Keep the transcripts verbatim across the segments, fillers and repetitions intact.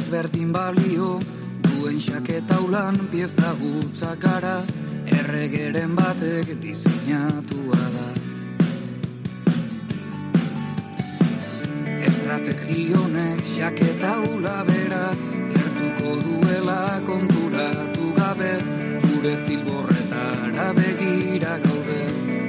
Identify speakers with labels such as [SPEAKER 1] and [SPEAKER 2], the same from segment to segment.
[SPEAKER 1] berdin balio, duen xaketaulan pieza gutzakara, erregeren batek diseinatua da. Estrategionek xaketaula bera, gertuko duela konturatu gabe, gure zilborretara begira gaude.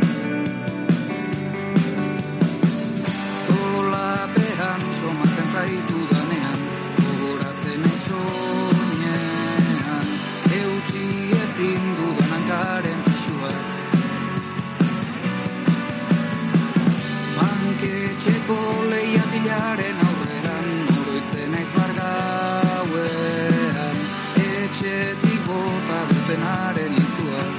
[SPEAKER 1] Zolapean somaten zaitu danean, gogoratzen aizonean, eutxi ezin dudan hankaren pixuaz. Banketxeko lehiatilaren aurreran, oroitzen naiz bargauean, etxetik bota dutenaren izuaz.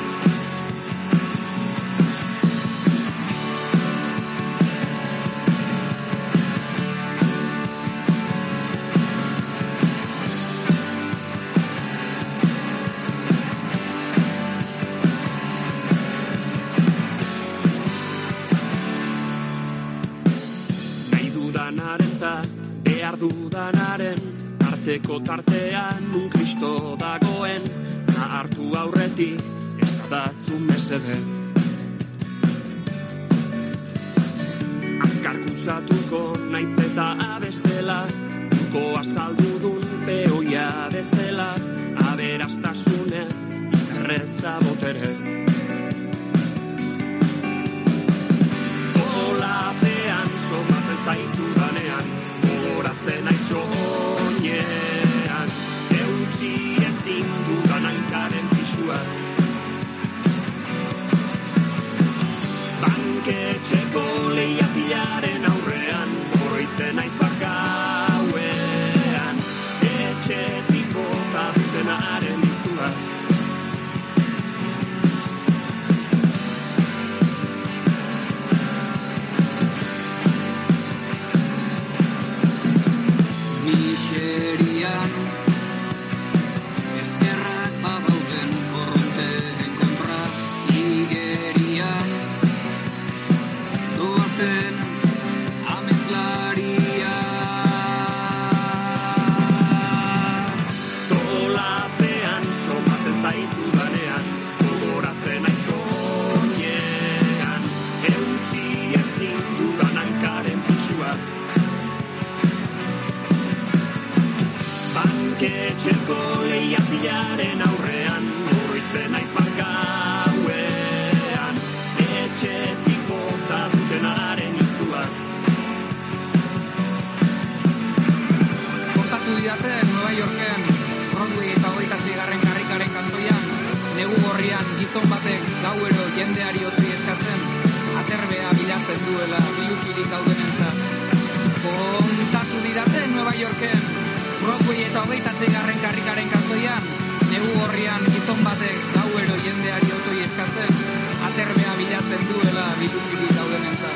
[SPEAKER 1] Behar dudanaren arteko tartean nun Kristo dagoen, zahartu aurretik esadazu mesedez. Azkar kutsatuko naiz eta abestela, duko azaldudun peoia bezala, aberastasunez, ikerrez da boterez. Zolapean somatzen zaitu danean, gogoratzen aizonean, eutxi ezin dudan hankaren pixuaz. Banketxeko lehiatilaren aurrean, oroitzen naiz bargauean, etxetik bota dutenaren izuaz. Miserian, eskerrak badauden korronteen kontra, igerian, doazen amezlaria. Zolapean somatzen zaitu danean, gogoratzen aizonean, eutxi ezin dudan hankaren pixuaz. Banketxeko lehiatilaren aurrean, oroitzen naiz bargauean, etxetik bota dutenaren izuaz. Kontatu didate Nueva Yorken, Broadway eta hogeita seigarren karrikaren kantoian, negu gorrian gizon batek gauero jendeari otri eskatzen, aterbea bilatzen duela biluzirik daudenentzat. Kontatu didate Nueva Yorken, Broadway eta hogeita seigarren karrikaren kantoian, negu gorrian gizon batek gauero jendeari otoi eskatzen, aterbea bilatzen duela biluzirik daudenentzat.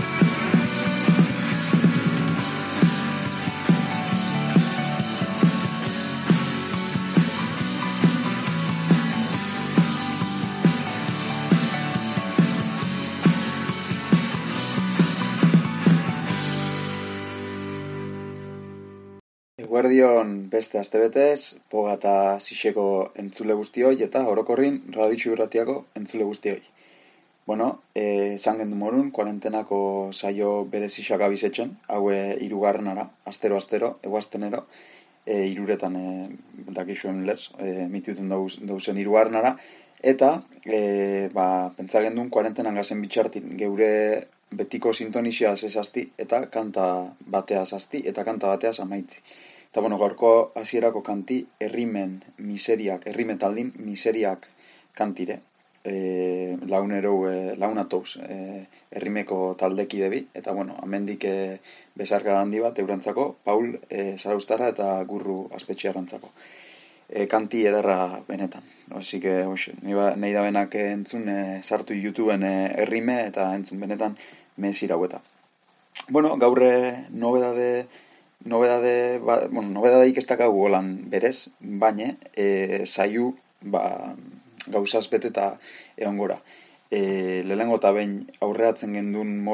[SPEAKER 2] Eguerdion beste astebetez, Poga eta Sixeko entzule guztioi eta orokorrin Raditxu Irratiako entzule guztioi. Bueno, eh, esan gendu morun, kuarentenako saio berezixak abizetzen, haue irugarrenara, astero-astero, eguaztenero, e, iruretan e, dakixuen lez, e, mituten dauzen irugarrenara, eta e, ba, pentsa gendun kuarentenan gazen bitxartin geure betiko sintonixiaz esazti eta kanta bateaz azti eta kanta bateaz amaitzi. Eta bueno, gaurko hasierako kanti errimen miseriak, errimen taldin miseriak kantire. E, launero e, launatouz e, errimeko taldeki debi, eta bueno, amendik e, bezarka handi bat eurantzako, Paul e, Zarauztarra eta Gurru Aspetxearantzako. E, kanti ederra benetan. Osí que, oxe, nahi da benak entzun e, sartu YouTubeen e, errime eta entzun benetan mesira hueta. Bueno, gaurre nobedade nobedade, ba, bueno, nobedadaik ez dakagu holan berez, baina e, saiu ba, gauzaz beteta egon gora. E, lehenengo eta behin aurreatzen gendun morun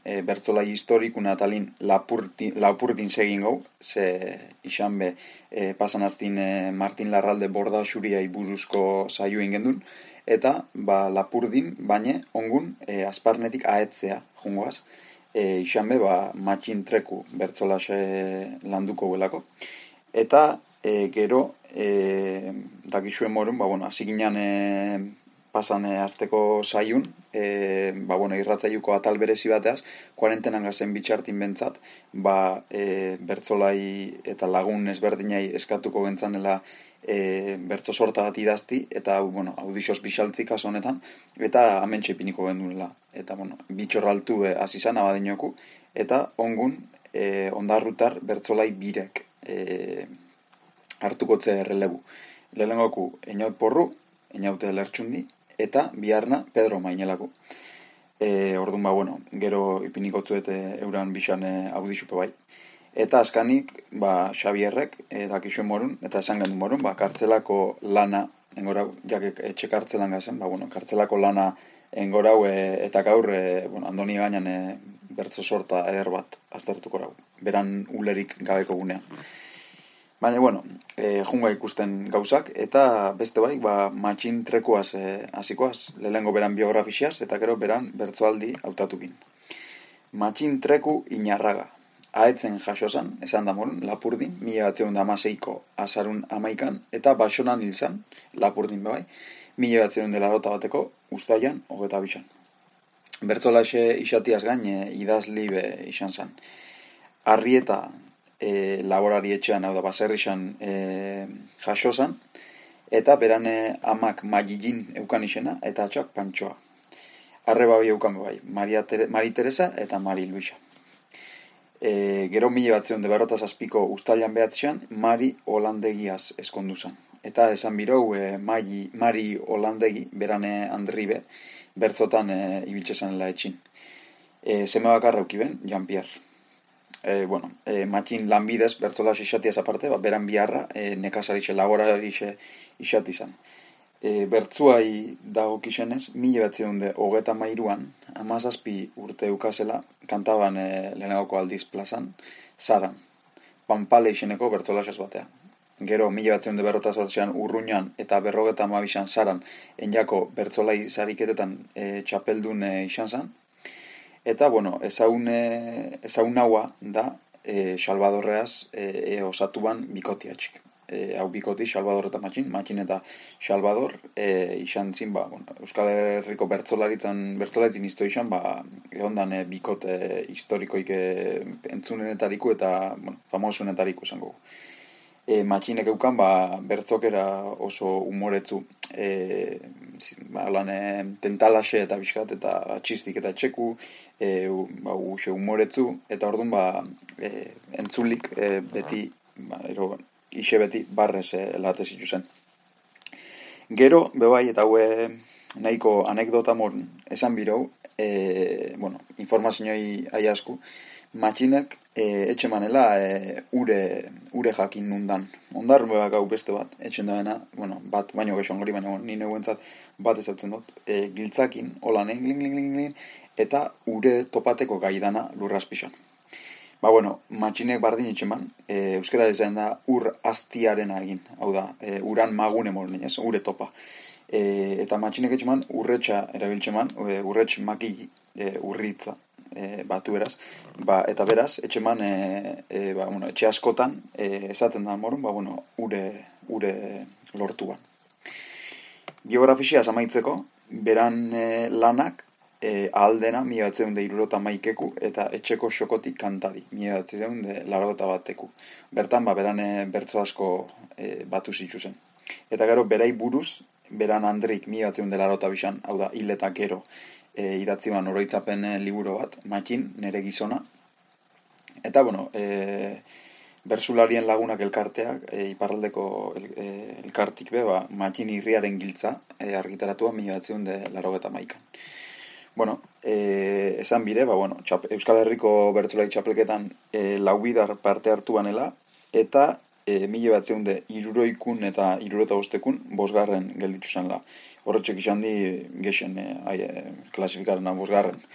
[SPEAKER 2] e, bertzolai historikuna talin lapurti, lapurtin segin gau, ze isan be e, pasan aztin e, Martin Larralde borda xuriai buruzko saio ingendun, eta ba, lapurdin, baina ongun e, azparnetik aetzea jungoaz, e, isan be ba, matxin treku bertzolase landuko belako. Eta e, gero, e, dakizuen morun, ba, bueno, azikinan e, pasan e, azteko saiun, e, ba, bueno, irratzaiuko atal berezi bateaz, kuarentenan gazen bitxartin bentzat, ba, e, bertzolai eta lagun ezberdinai eskatuko gentzanela e, bertzo sorta bat idazti, eta, bueno, audixos bixaltzik kaso honetan, eta amentxe piniko genduela. Eta, bueno, bitxorraltu e, azizan abadinoku, eta ongun e, ondarrutar bertzolai birek e, hartukotze errelebu. Lehenengoku eniaut porru, eniaute lertxundi, eta biharna Pedro Mainelako. E, orduan ba, bueno, gero ipiniko zuete euran bixan e, audixupe bai. Eta azkanik, ba, Xabierrek, e, dakizuen morun, eta esan gendu morun, ba, kartzelako lana, engorau, jakek etxe kartzelan gazen, ba, bueno, kartzelako lana engorau, e, eta gaur, e, bueno, andoni gainan e, bertzo sorta eder bat aztertuko rau. Beran ulerik gabeko gunean. Baina, bueno, e, junga ikusten gauzak, eta beste bai, ba, matxin trekuaz e, hasikoaz, lehengo beran biografiziaz, eta gero beran bertzoaldi hautatukin. Matxin treku inarraga. Aetzen jasosan, esan da morun, lapurdin, mila batzeun da amaseiko azarun amaikan, eta basonan hilzan, lapurdin bai, mila batzeun dela rota bateko, ustaian, hogeta bisan. Bertzolaxe isatiaz gain, e, idazli be izan zan. Arrieta, E, laborari etxean, hau da, baserrixan e, jasosan, eta berane amak magillin eukan isena, eta atxak pantxoa. Arreba bai eukan bai, Maria Tere, Mari Teresa eta Mari Luisa. E, gero mila batzeun de berrota zazpiko ustailan behatzean, Mari Holandegiaz eskonduzan. Eta esan birou, e, Mari, Mari Holandegi, berane Andribe, bertzotan e, ibiltzesanela etxin. E, Zeme bakarra eukiben, Jean-Pierre. E, bueno, e, matxin lanbidez, bertzolas isatiaz aparte, ba, beran biharra, e, nekazarixe, laborarixe isati izan. E, bertzuai dagokizenez, mila batzeunde hogeta mairuan, amazazpi urte eukazela, kantaban e, lehenagoko aldiz plazan, zaran, panpale izeneko bertzolasaz batea. Gero, mila batzeunde berrota sortzean urruñan eta berrogeta amabisan zaran, enjako bertzolai zariketetan e, txapeldun e, izan zan. Eta, bueno, ezagun, e, ezagun haua da e, Salvadorreaz e, e, osatuban bikotiatxik. E, hau bikoti, Salvador eta Matxin, Matxin eta Salvador, e, izan zin, ba, bueno, Euskal Herriko bertzolaritzan, bertzolaritzin izto izan, ba, egondan e, bikote historikoik e, entzunenetariku eta, bueno, famosunetariku esango. E, Matxinek eukan, ba, bertzokera oso umoretzu, e, ba, lan, e, tentalaxe eta bizkat, eta txistik eta txeku, e, ba, uxe umoretzu, eta orduan, ba, e, entzulik e, beti, ba, ero, ise beti barrez e, late zituzen. Gero, bebai, eta haue nahiko anekdota moren, esan birou, e, bueno, informazioi aiasku, Matxinek e, etxe manela e, ure, ure jakin nundan. Ondarrun bebak hau beste bat, etxen daena, bueno, bat baino gexon gori, baina ni neuentzat bat ezautzen dut, e, giltzakin, holan, eh, gling, gling, gling, gling, eta ure topateko gaidana lurraspixan. Ba, bueno, Matxinek bardin etxeman, e, euskara dezain da ur aztiarena egin, hau da, e, uran magune moren, ez, ure topa. E, eta Matxinek etxeman urretxa erabiltxeman, e, urretx maki e, urritza. E, batu beraz, ba, eta beraz, etxeman, e, e, ba, bueno, etxe askotan, e, esaten da morun, ba, bueno, ure, ure lortuan. Biografisia amaitzeko, beran e, lanak, e, ahaldena, mila batzeun de irurota maikeku, eta etxeko xokotik kantari, mila batzeun de larota bateku. Bertan, ba, beran e, bertzo asko e, batu zituzen. Eta gero, berai buruz, beran Andrik, mila batzeun de larota bisan, hau da, hil eta gero, E, idatzi ban oroitzapen e, liburu bat, Matxin, nere gizona. Eta, bueno, e, bersularien lagunak elkarteak, e, iparraldeko el, e, elkartik be, ba, Matxin irriaren giltza, e, argitaratua mila batzeun de larogeta maikan. Bueno, e, esan bire, ba, bueno, txap, Euskal Herriko bertsolai txapelketan e, laubidar parte hartu banela, eta e, mila batzeun de iruroikun eta irurota bostekun, bosgarren gelditu zen la. Horretxek izan di gexen e, e, klasifikarena bosgarren.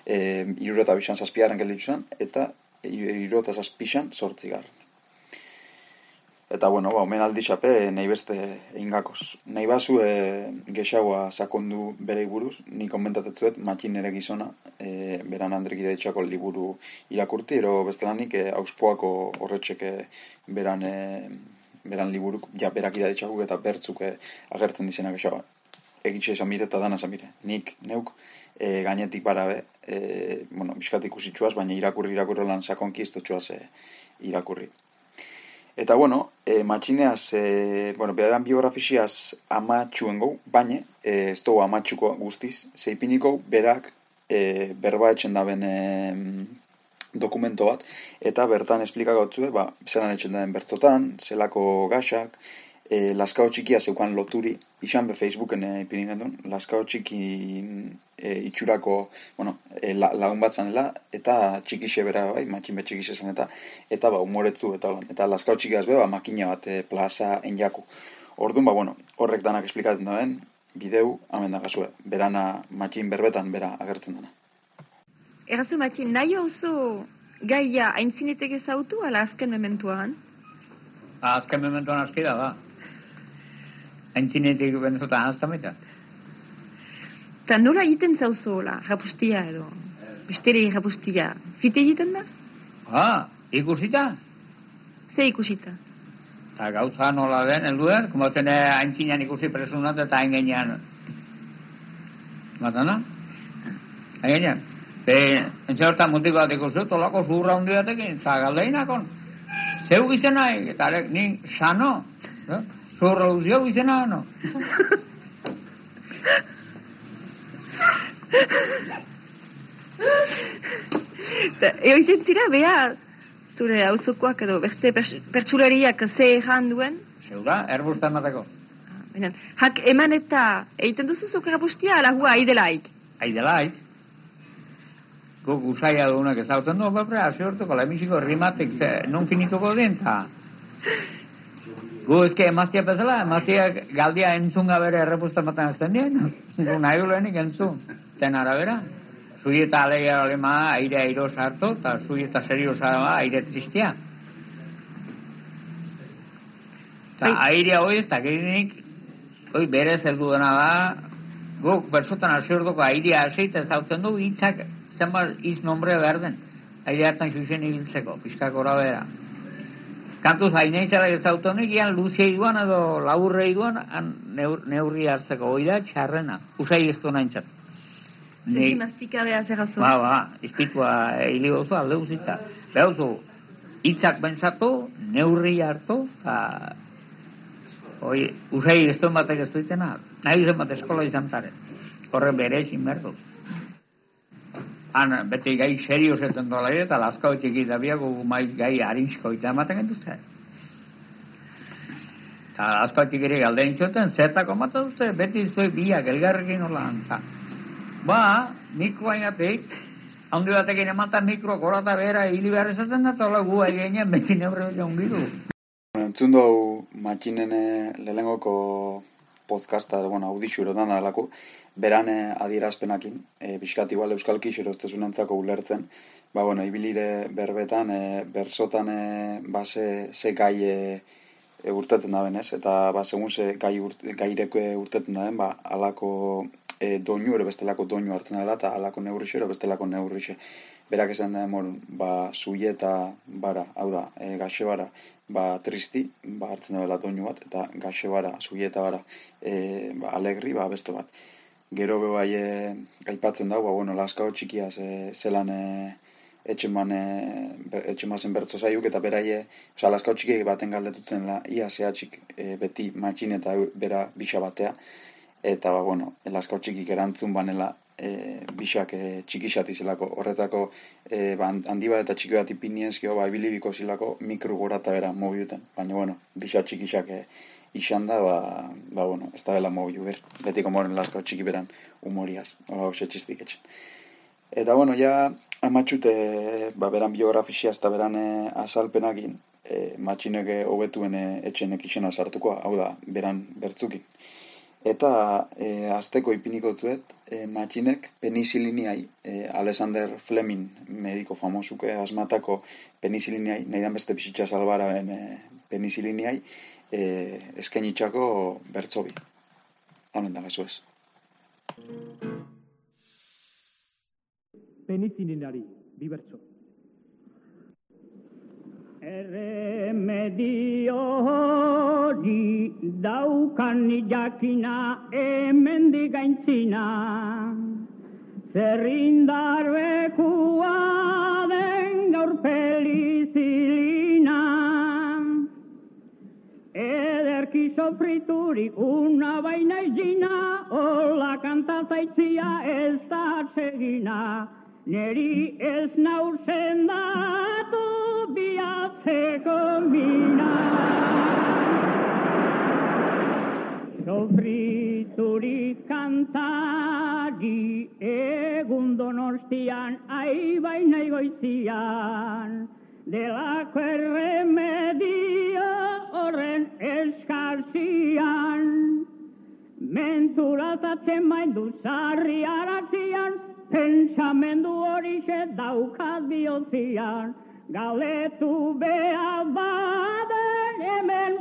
[SPEAKER 2] e, iruro eta bisan zazpigarren gelditu zen, eta iruro eta zazpisan sortzigarren. Eta, bueno, ba, omen aldixape nahi beste eingakoz. Nahi bazu e, gexagoa sakondu bere buruz, ni komentatetzuet matxin ere gizona, e, beran Andreki Daitxako liburu irakurti, ero bestelanik e, auspoako horretxek e, beran, e, beran liburuk, ja, berak idaitxakuk eta bertzuk e, agertzen dizena gexagoa. Egitxe esan bire eta dana esan bire. Nik, neuk, e, gainetik barabe, e, bueno, biskat ikusitxuaz, baina irakurri irakurri lan sakonki iztotxuaz e, irakurri. Eta, bueno, e, matxineaz, e, bueno, beran biografiziaz amatxuen gau, baina, e, ez dugu amatxuko guztiz, zeipiniko berak e, berba etxen daben e, dokumento bat, eta bertan esplikako batzue, ba, zelan etxen daben bertzotan, zelako gaxak, e, laskao txikia zeukan loturi, izan be Facebooken e, ipinin gendun, laskao txiki e, itxurako, bueno, e, la, lagun bat zanela, eta txikixe bera bai, matxin bet txikixe zen eta, eta ba, humoretzu, eta, eta laskao txikiaz be, ba, makina bat, e, plaza enjaku. Orduan, ba, bueno, horrek danak esplikatzen daben, bideu, hamen da gazue, berana matxin berbetan, bera agertzen dena.
[SPEAKER 3] Errazu matxin, nahi oso gaia aintzinetek ezautu, ala azken mementuan?
[SPEAKER 4] Azken mementuan azki da, ba. Aintzinetik benzotan aztameta.
[SPEAKER 3] Eta nola egiten zauzola, rapustia edo? Bestere rapustia. Fite egiten da?
[SPEAKER 4] Ah, ikusita?
[SPEAKER 3] Ze ikusita?
[SPEAKER 4] Eta gauza nola den, elduen, kumatzen aintzinean ikusi presunat eta aingenean. Matana? Aingenean. Be, entzio hortan mutiko bat ikusi, tolako zurra hundi batekin, eta galdeinakon. Zeu gizena, eta ni sano. No? Zurra uzio gizena, no?
[SPEAKER 3] Eoiten zira, beha, zure auzokoak edo beste pertsulariak ze erran duen?
[SPEAKER 4] Zeura, erbuzta emateko.
[SPEAKER 3] Ah, hak eman eta egiten duzu zuke rapustia, ala hua aidelaik?
[SPEAKER 4] Aidelaik. Guk usaia dugunak ezautzen du, bapre, hasi hortuko, lemisiko rimatik, non finituko den, eta... Gu ezke emaztia bezala, emaztia galdia entzunga bere errepusta maten azten dien, gu nahi ulenik entzun, zen arabera. Zui eta alegia olema aire airo sartu, eta zui eta serio saraba aire tristia. Eta airea hoi ez da gerinik, hoi bere zeldu dena da, guk bersotan hasi orduko airea haseita ezautzen du, hitzak zenbat iz nombre berden, aire hartan xuxen ibiltzeko, pixkak gora bera. Kantuz haineitzara ezautonik, ian luzia iduan edo laburre iduan neur, neurri hartzeko, hoi da txarrena, usai ez du nahintzat.
[SPEAKER 3] Zeki mastika beha zerrazu.
[SPEAKER 4] Ba, ba, izpitua hili gozu alde uzita. Behuzu, hitzak bentsatu, neurri hartu, eta hoi, usai ez du batek ez duitena, nahi zen bat eskola izan taren. Horre bere ezin berdu. Han, beti gai serio zeten dola ere, eta laskao txiki da biago maiz gai harintzko eta ematen gentuzte. Eta laskao txikiri galdein zuten, zertako ematen duzte, beti zuen biak, elgarrekin holan. Ba, mikroa inatik, handi batekin ematen mikroa korata bera hili behar ezaten da, eta hola gu egenean beti neurre jongiru.
[SPEAKER 2] Entzun dugu matxinen lehengoko podcasta, bueno, audixu erotan da delako, beran adierazpenakin, e, biskat igual euskalki xeroztezunentzako ulertzen, ba, bueno, ibilire berbetan, e, bersotan, e, ba, ze, ze gai e, e, urteten da benez, eta ba, segun ze gai urt, gaireko urteten da ben, ba, alako e, doinu ere bestelako doinu hartzen dela, eta alako neurrixe ere bestelako neurrixe. Berak esan da morun, ba, zuie eta bara, hau da, e, gaxe bara, ba, tristi, ba, hartzen dela doinu bat, eta gaxe bara, zuie eta bara, e, ba, alegri, ba, beste bat. Gero be bai e, aipatzen dago, ba, bueno, laskao txikiaz e, zelan e, etxeman e, etxemazen bertzo zaiuk, eta beraie, oza, laskao txikiek baten galdetutzen la, ia zehatxik e, beti matxin eta bera bisa batea, eta, ba, bueno, laskao txikik erantzun banela, e, bisak e, txikixat izelako, horretako e, ba, handi bat eta txiki bat ipinienzkio, ba, ibilibiko zilako mikro gora eta bera mobiuten, baina, bueno, bisa txikixak e, izan da, ba, ba, bueno, ez da bela mobiu ber, betiko moren laskao txiki beran humoriaz, ba, hoxe txistik etxen. Eta, bueno, ja, amatxute, ba, beran biografizia eta beran e, azalpenakin, e, matxineke hobetuen e, etxenek izena sartuko, hau da, beran bertzukin. Eta e, azteko ipiniko zuet, e, matxinek penisiliniai, e, Alexander Fleming, mediko famosuke asmatako penisiliniai, nahi dan beste bizitza salbararen e, penisiliniai, e, eskainitxako bertzobi. Hamen da, gezu ez.
[SPEAKER 5] Penisilinari, bi bertso. Erremedio hori daukan jakina hemendik gaintzina, zerrindarbekua den gaur pelizilina. Ederki sofriturik una baina izina, hola kantazaitzia ez da atsegina, neri ez nau sendatu biatzeko mina. Sofriturik kantari egun Donostian, ai baina igoizian, delako erremedio horren eskarzian. Menturazatzen maindu sarri aratzian, pentsamendu horixe daukat bihotzian, galetu behar baden hemen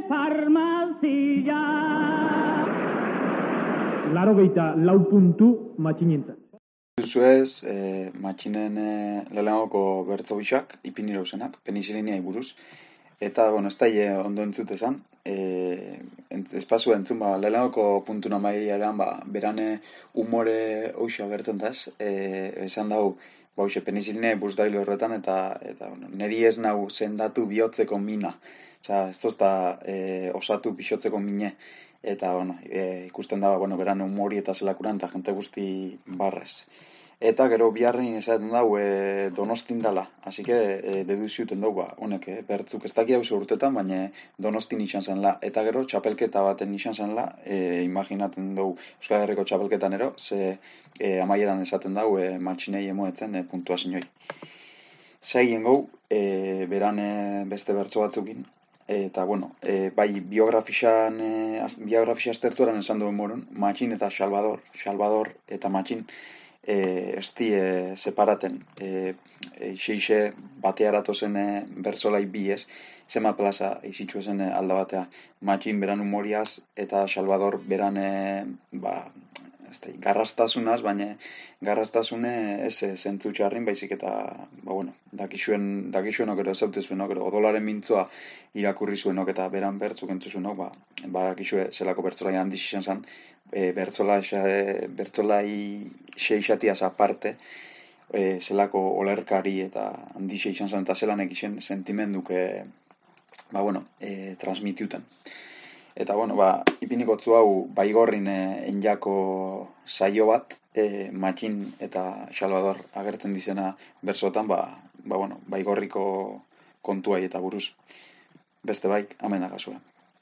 [SPEAKER 5] farmazian. Larogeita lau puntu matxinentzat.
[SPEAKER 2] Zuez, e, matxinen e, lehenagoko bertzo bisak, ipinirauzenak, penisilinia buruz. Eta, bueno, ez da ondo entzut esan, e, espazu entzun, ba, lehenagoko puntu namailean, ba, berane humore hoxa gertzen daz, e, esan dau, ba, hoxe, penisilinia buruz dailo horretan, eta, eta bueno, neri ez nau sendatu bihotzeko mina. Osa, ez tozta e, osatu pixotzeko mine. Eta, bueno, e, ikusten da, bueno, berane humori eta zelakuran, eta jente guzti barrez. Eta gero biharrein esaten dau e, Donostin dala, así que e, deduziuten dau, ba, honek, e, bertzuk ez daki hau urtetan, baina Donostin izan zen la. Eta gero txapelketa baten izan zen la, e, imaginaten dau Euskal Herriko txapelketan ero, ze e, amaieran esaten dau e, matxinei emoetzen e, puntua zinoi. Zegien gau, e, beran e, beste bertso batzukin, eta, bueno, e, bai, biografixan, e, biografixia aztertuaren esan duen moron, matxin eta Salvador, Salvador eta matxin, e, ez di e, separaten, e, e, xeixe batearato zen e, bersolai bi ez, zema plaza izitxu zen e, alda batea, matxin beran humoriaz eta Salvador beran e, ba, ez da, garrastasunaz, baina garrastasune ez e, zentzu txarrin, baizik eta, ba, bueno, dakixuen, dakixuen okero ezaute zuen okero, odolaren mintzoa irakurri zuen eta beran bertzuk entzu zuen, ba, ba dakixue zelako bertzolai handiz izan zen, e, bertzola, e, bertzolai xeixatiaz aparte, e, zelako olerkari eta handiz izan zen, eta zelan egiten sentimenduke, ba, bueno, e, transmitiuten. Eta, bueno, ba, ipiniko hau baigorrin e, enjako saio bat, e, matxin eta Salvador agertzen dizena bersotan, ba, ba, bueno, baigorriko kontuai eta buruz. Beste baik, amen agazua.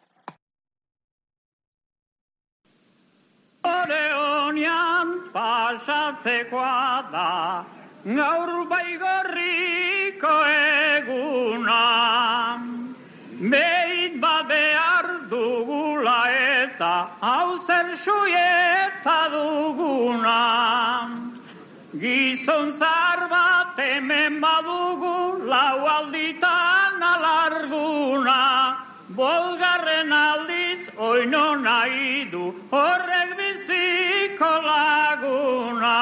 [SPEAKER 5] Ore honian pasatzekoa da, gaur baigorriko eguna, Beit bat behar dugula eta hau zer suieta duguna. Gizon zar bat hemen badugu lau alditan alarguna. Bolgarren aldiz oino nahi du horrek biziko laguna.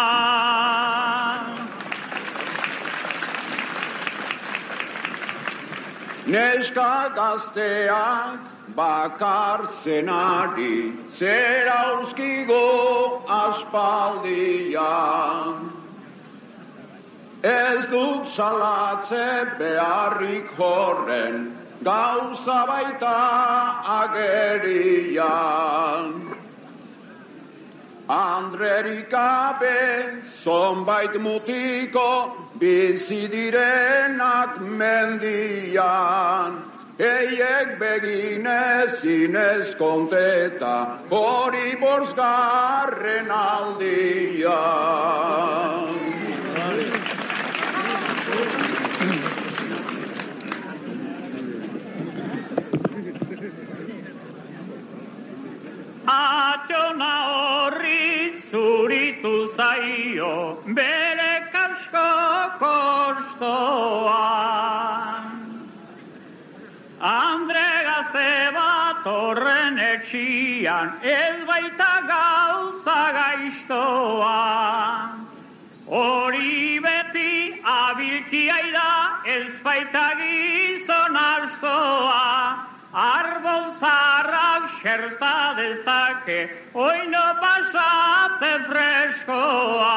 [SPEAKER 6] Neska gazteak bakartzenari, zera auskigo aspaldian. Ez duk salatze beharrik horren, gauza baita agerian. Andrerik gabe, zonbait mutiko, bizi direnak mendian. Eiek beginez zinez konteta, hori borzgarren aldian.
[SPEAKER 5] Atxona auzoan. Andre gazte bat horren etxian, ez baita gauza gaiztoa. Hori beti abilkiai da, ez baita gizon arzoa. Arbol zarrak xerta dezake, oino pasate freskoa.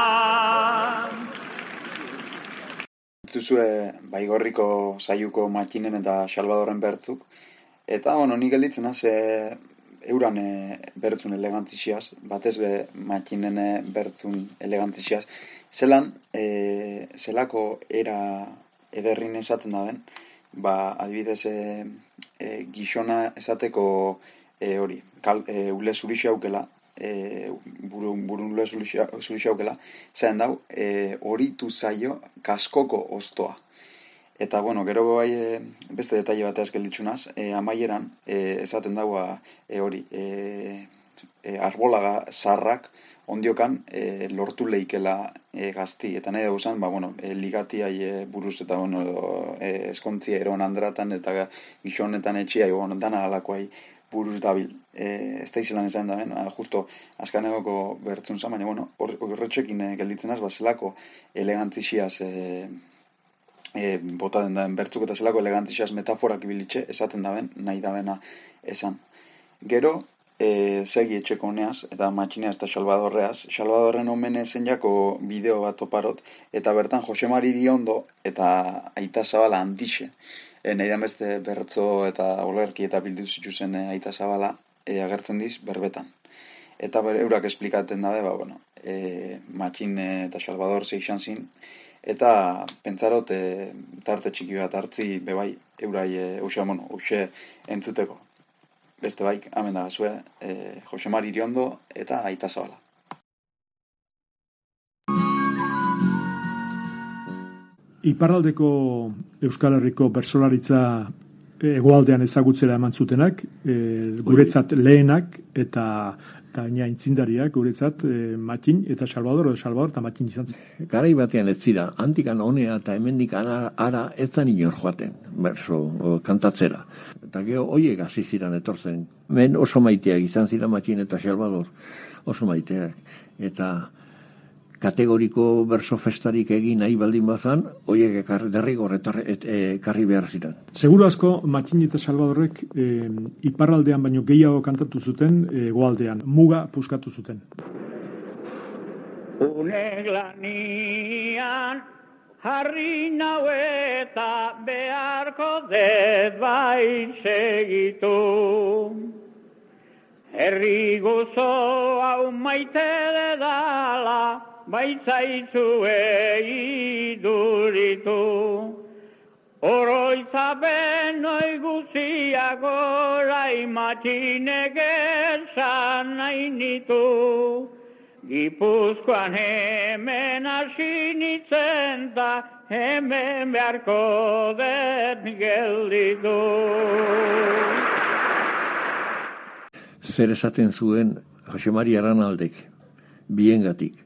[SPEAKER 2] Zuzue Baigorriko saiuko Matxinen eta Salvadorren bertzuk. Eta, bueno, nik gelditzen az, e, euran e, bertzun elegantzisiaz, batez be Matxinen e, bertzun elegantzisiaz. Zelan, e, zelako era ederrin esaten da ben, ba, adibidez, e, e, gixona esateko e, hori, kal, e, ule zurixi aukela, e, burun, burun ule zurixi aukela, zain dau, e, horitu zaio kaskoko ostoa. Eta, bueno, gero bai e, beste detaile bateaz gelditxunaz, e, amaieran e, esaten daua e, hori, e, e, arbolaga zarrak ondiokan e, lortu leikela e, gazti. Eta nahi dugu zen, ba, bueno, e, ligatiai e, buruz eta, bueno, e, eskontzia eron andratan eta gixonetan etxiai, bueno, dana alakoai buruz dabil. E, ez da izelan esan da, ben, justo azkanegoko bertzun zan, baina, bueno, horretxekin e, gelditzen az, ba, zelako elegantzixiaz e, E, bota den daben bertzuk eta zelako elegantzixaz metaforak ibilitxe esaten daben, nahi dabena esan. Gero, e, segi etxeko honeaz, eta Matxineaz eta Salvadorreaz, Salvadorren omen zen jako bideo bat oparot, eta bertan Jose Mari Iriondo eta Aita Zabala handixe. E, nahi da beste bertzo eta olerki eta bildu zituzen e, Aita Zabala e, agertzen diz berbetan. Eta ber, eurak esplikaten dabe, ba, bueno, e, Matxine eta Salvador zeixan zin, eta pentsarot e, tarte txiki bat hartzi bebai eurai e, uxe, bueno, uxe entzuteko. Beste baik, hemen da zue, e, Jose Mari Iriondo eta Aita Zabala.
[SPEAKER 7] Iparraldeko Euskal Herriko bertsolaritza hegoaldean ezagutzera eman zutenak, e, guretzat lehenak eta eta aintzindariak guretzat e, Matxin eta Salvador, edo Salvador eta Matxin izan zen.
[SPEAKER 8] Garai batean ez zira, handikan honea eta hemendik ara, ara ez zan inor joaten, berso, o, kantatzera. Eta gero, oiek hasi ziran etortzen. Men oso maiteak izan zira Matxin eta Salvador, oso maiteak. Eta kategoriko berso festarik egin nahi baldin bazan, oiek ekarri derrigor ekarri behar ziren.
[SPEAKER 7] Seguro asko Matxin eta Salvadorrek e, iparraldean baino gehiago kantatu zuten hegoaldean, muga puskatu zuten.
[SPEAKER 5] Unek lanian harri nau eta beharko dut bai segitu. Herri gozo hau maite dedala, baitzaitzue iduritu. Oroitzapen noi guziak orai Matxinek esan nahi nitu. Gipuzkoan hemen hasi nitzen da, hemen beharko dut gelditu.
[SPEAKER 8] Zer esaten zuen Jose Mari Aranaldek, biengatik.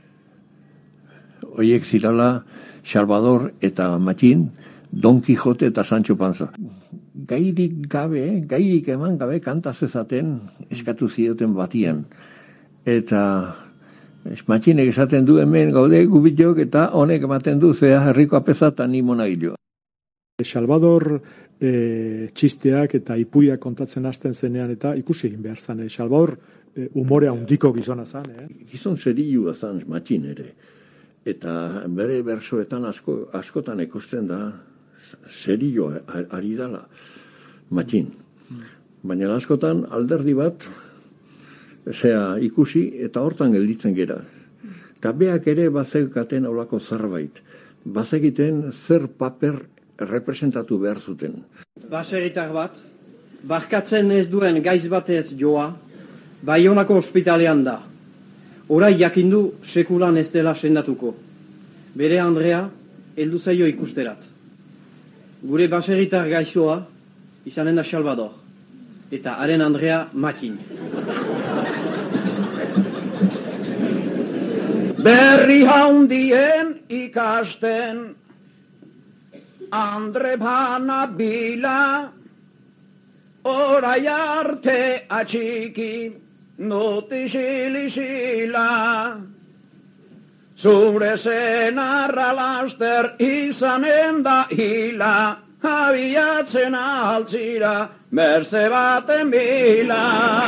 [SPEAKER 8] Oiek zirala Salvador eta Matxin, Don Quijote eta Sancho Panza. Gairik gabe, gairik eman gabe kantaz ezaten eskatu zioten batian. Eta Matxinek esaten du hemen gaude gubitok eta honek ematen du zea herriko apezatan ni monagilo.
[SPEAKER 7] Salvador e, txisteak eta ipuiak kontatzen hasten zenean eta ikusi egin behar zan. Salvador e, umorea handiko gizona zan. Eh?
[SPEAKER 8] Gizon zerilua zan Matxin ere. Eta bere bersoetan asko, askotan ikusten da zerillo ari dala Matxin. Baina askotan alderdi bat zea ikusi eta hortan gelditzen gera. Eta beak ere bazekaten aulako zerbait. Bazekiten zer paper representatu behar zuten.
[SPEAKER 9] Baseritar bat, barkatzen ez duen gaiz batez joa, Baionako ospitalean da. Orai jakindu sekulan ez dela sendatuko. Bere Andrea, heldu zaio ikusterat. Gure baseritar gaixoa, izanen da Salvador. Eta haren Andrea Matxin.
[SPEAKER 6] Berri haundien ikasten, Andre bana bila, orai arte atxiki, nuti xili-xila. Zure zenarra laster izanen da hila, abiatzen altzira, merze baten bila.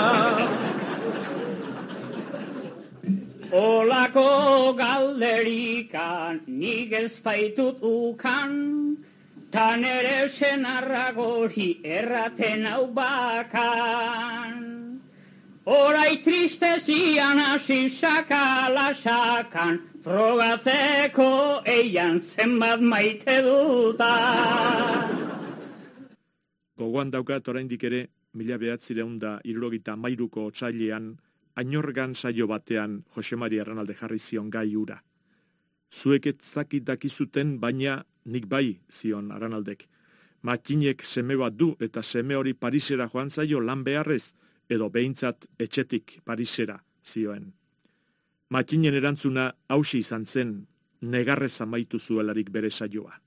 [SPEAKER 5] Olako galderikan nik ez baitut ukan, tan ere senarra gori erraten hau bakan. Orai tristezian hasi sakala sakan, frogatzeko eian zenbat maite dutan.
[SPEAKER 10] Gogoan daukat oraindik ere, mila behatzireun da hirurogeita hamairuko otsailean, Ainorgan saio batean Jose Mari Arranalde jarri zion gai hura. Zuek ez zakit dakizuten, baina nik bai, zion Arranaldek. Makinek seme bat du eta seme hori Parisera joan zaio lan beharrez, edo behintzat etxetik Parisera, zioen. Makinen erantzuna hausi izan zen, negarrez amaitu zuelarik bere saioa.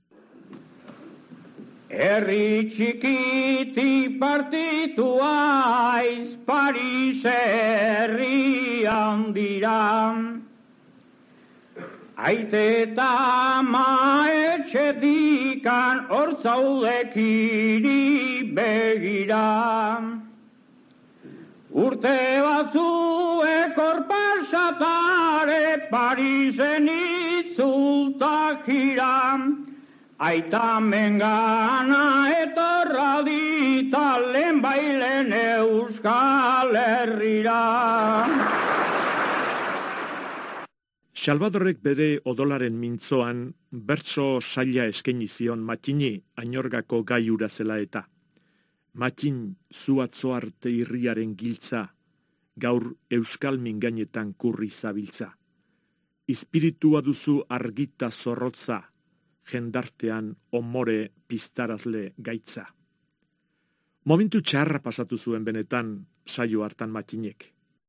[SPEAKER 5] Herri txikiti partitu aiz, Paris herri handira. Aite eta ama etxetikan hor zaudekiri begira. Urte batzuek hor pasatare Parisen itzulta jiran. Aita mengana etorra dita lehen bailen Euskal Herrira.
[SPEAKER 10] Salvadorrek bere odolaren mintzoan bertso saila eskaini zion Makini Ainorgako gai hura zela eta. Makin zu atzo arte irriaren giltza, gaur Euskal mingainetan kurri zabiltza. Ispiritua duzu argita zorrotza, jendartean omore piztarazle gaitza. Momentu txarra pasatu zuen benetan saio hartan Makinek.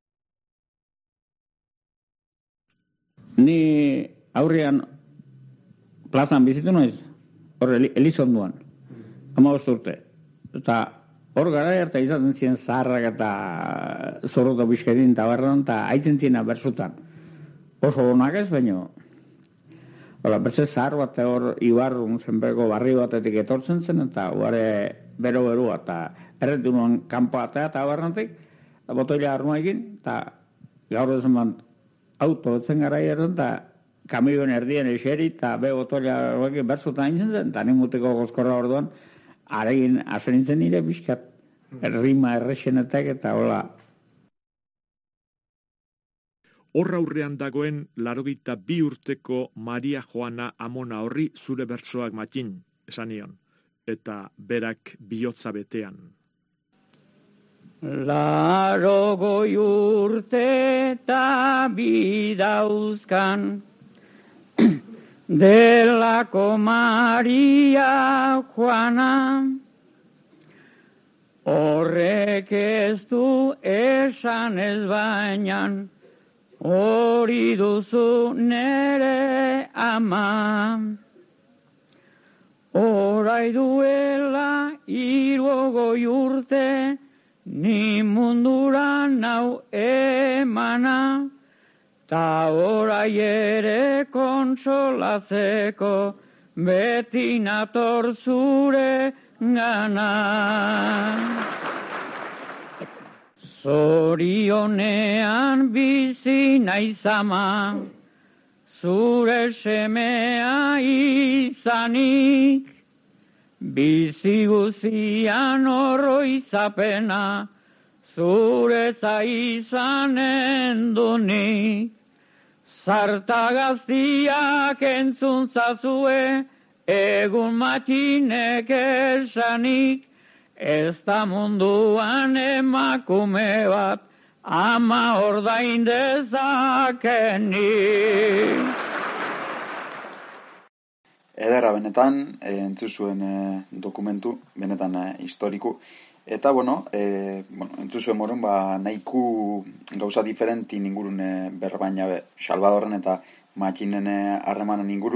[SPEAKER 4] Ni aurrean plazan bizitu noiz, hor Elizonduan, hamabost urte. Eta hor gara harta izaten ziren zaharrak eta zorroto bizkedin eta barran, eta haitzen ziena bersutan. Oso honak ez, baino. Hola, bertze zahar bat hor Ibarrun zenbeko barri batetik etortzen zen, eta huare bero-berua, eta erretu nuen kanpo atea eta barrantik, botoila arma egin, eta gaur ezen bat auto etzen gara erden, eta kamioen erdien eseri, eta be botoila arma bersutan aintzen zen, eta nimuteko gozkorra orduan, aregin asen nintzen nire bizkat, rima errexenetek eta hola.
[SPEAKER 10] Horra aurrean dagoen larogeita bi urteko Maria Joana Amona horri zure bertsoak Makin, esan nion, eta berak bihotza betean.
[SPEAKER 5] Larogoi urte eta bidauzkan, delako Maria Joana, horrek ez du esan ez bainan, hori duzu nere ama. Horai duela hirurogei urte, ni mundura nau emana, ta horai ere konsolatzeko beti nator zure gana. Zorionean bizi naiz ama, zure semea izanik, bizi guzian oroizapena, zuretza izanen dunik. Zarta gaztiak entzun zazue, egun Makinek esanik, ez da munduan emakume bat, ama ordain dezakenik.
[SPEAKER 2] Ederra benetan, e, entzu zuen e, dokumentu, benetan e, historiku. Eta, bueno, e, bueno entzu zuen morun, ba, nahiku gauza diferenti ingurun e, berbaina be, Salvadorren eta Makinen harremanen ingurun,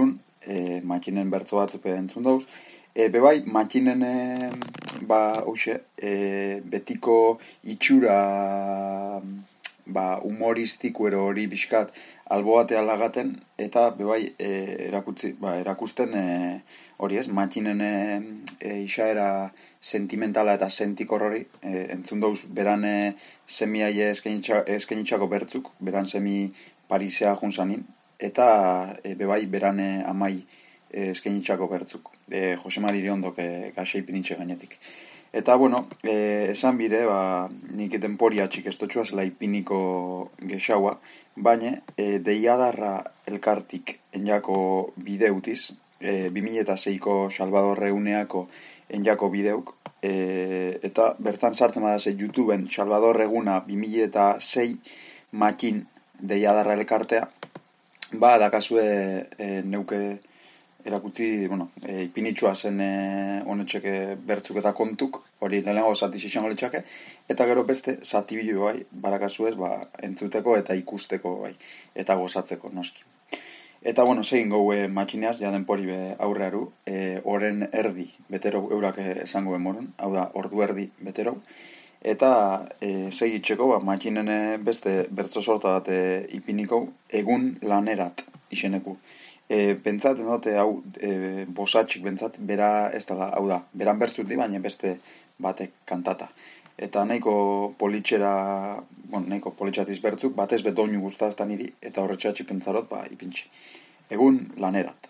[SPEAKER 2] e, matxinen bertzo batzuk entzun dauz. E, bebai, matxinen, e, ba, hoxe, e, betiko itxura, ba, humoristiko ero hori bizkat albo batea lagaten, eta bebai, e, erakutzi, ba, erakusten, e, hori ez, matxinen e, e, isaera sentimentala eta sentikor hori, e, entzun dauz, beran e, semiai eskenitxako bertzuk, beran semi Parisea junzanin, eta e, bebai beran e, amai e, eskenitxako bertzuk, e, Jose Mari Iriondok e, gaxei pinitxe gainetik. Eta, bueno, e, esan bire, ba, nik denporia txikestotxua zela ipiniko gexaua, baina e, deiadarra elkartik enjako bideutiz, e, bi mila seiko Salvador Eguneako enjako bideuk, e, eta bertan sartzen badaz YouTubeen Salvador Eguna bi mila sei matxin deiadarra elkartea, ba, dakazue e, neuke erakutzi, bueno, e, ipinitxua zen e, honetxeke bertzuk eta kontuk, hori lehenengo zati xixango letxake, eta gero beste zati bilo bai, barakazuez, ba, entzuteko eta ikusteko bai, eta gozatzeko noski. Eta, bueno, segin goue matxineaz, ja denpori be aurrearu, e, oren erdi betero eurak esango bemoron, hau da, ordu erdi betero, eta e, segitxeko, ba, matxinen beste bertso sorta bat e, ipiniko egun lanerat izeneku. E, pentsat, dute, hau, e, bosatxik pentsat, bera ez da, hau da, beran bertzut di, baina beste batek kantata. Eta nahiko politxera, bueno, nahiko politxatiz bertzuk, batez betoinu guztaztan niri, eta horretxatxik pentsarot, ba, ipintxi. Egun lanerat.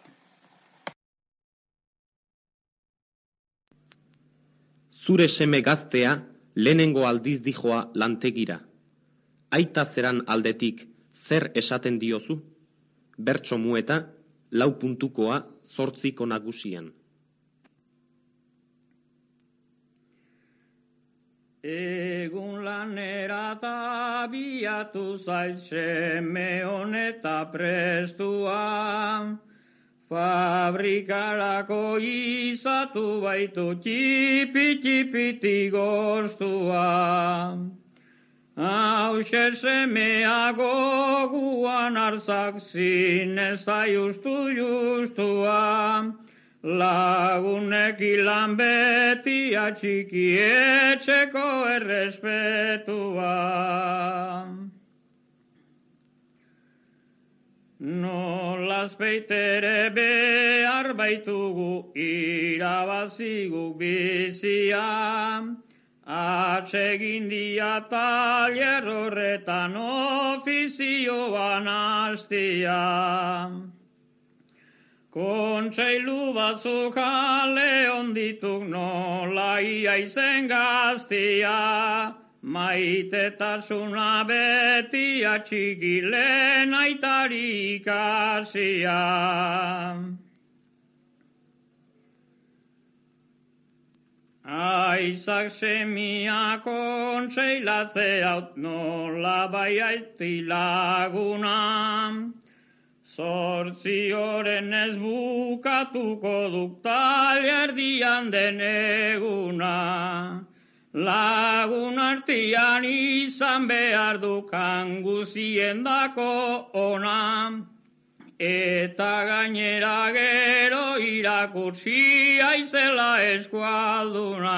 [SPEAKER 11] Zure seme gaztea, lehenengo aldiz dijoa lantegira. Aita zeran aldetik zer esaten diozu? Bertso mueta, lau puntukoa zortziko nagusian.
[SPEAKER 5] Egun lanera tabiatu zait seme honeta prestua, fabrikarako izatu baitu txipi-txipiti goztua. Hauxe semea goguan arzak zinez da justu justua, lagunek ilan beti atxiki etxeko errespetua. Nolaz beitere behar baitugu irabaziguk bizia, atsegin dia talier horretan ofizioan hastia. Kontseilu batzuk jale ondituk nola ia izen gaztia, maitetasuna beti atxikile aitari ikasia. Aizak semia kontseilatzeaut nola bai aiti laguna, zortzi oren ez bukatuko duk talerdian den eguna. Lagun artian izan behar dukan guzien dako ona, eta gainera gero irakutsi aizela eskualduna.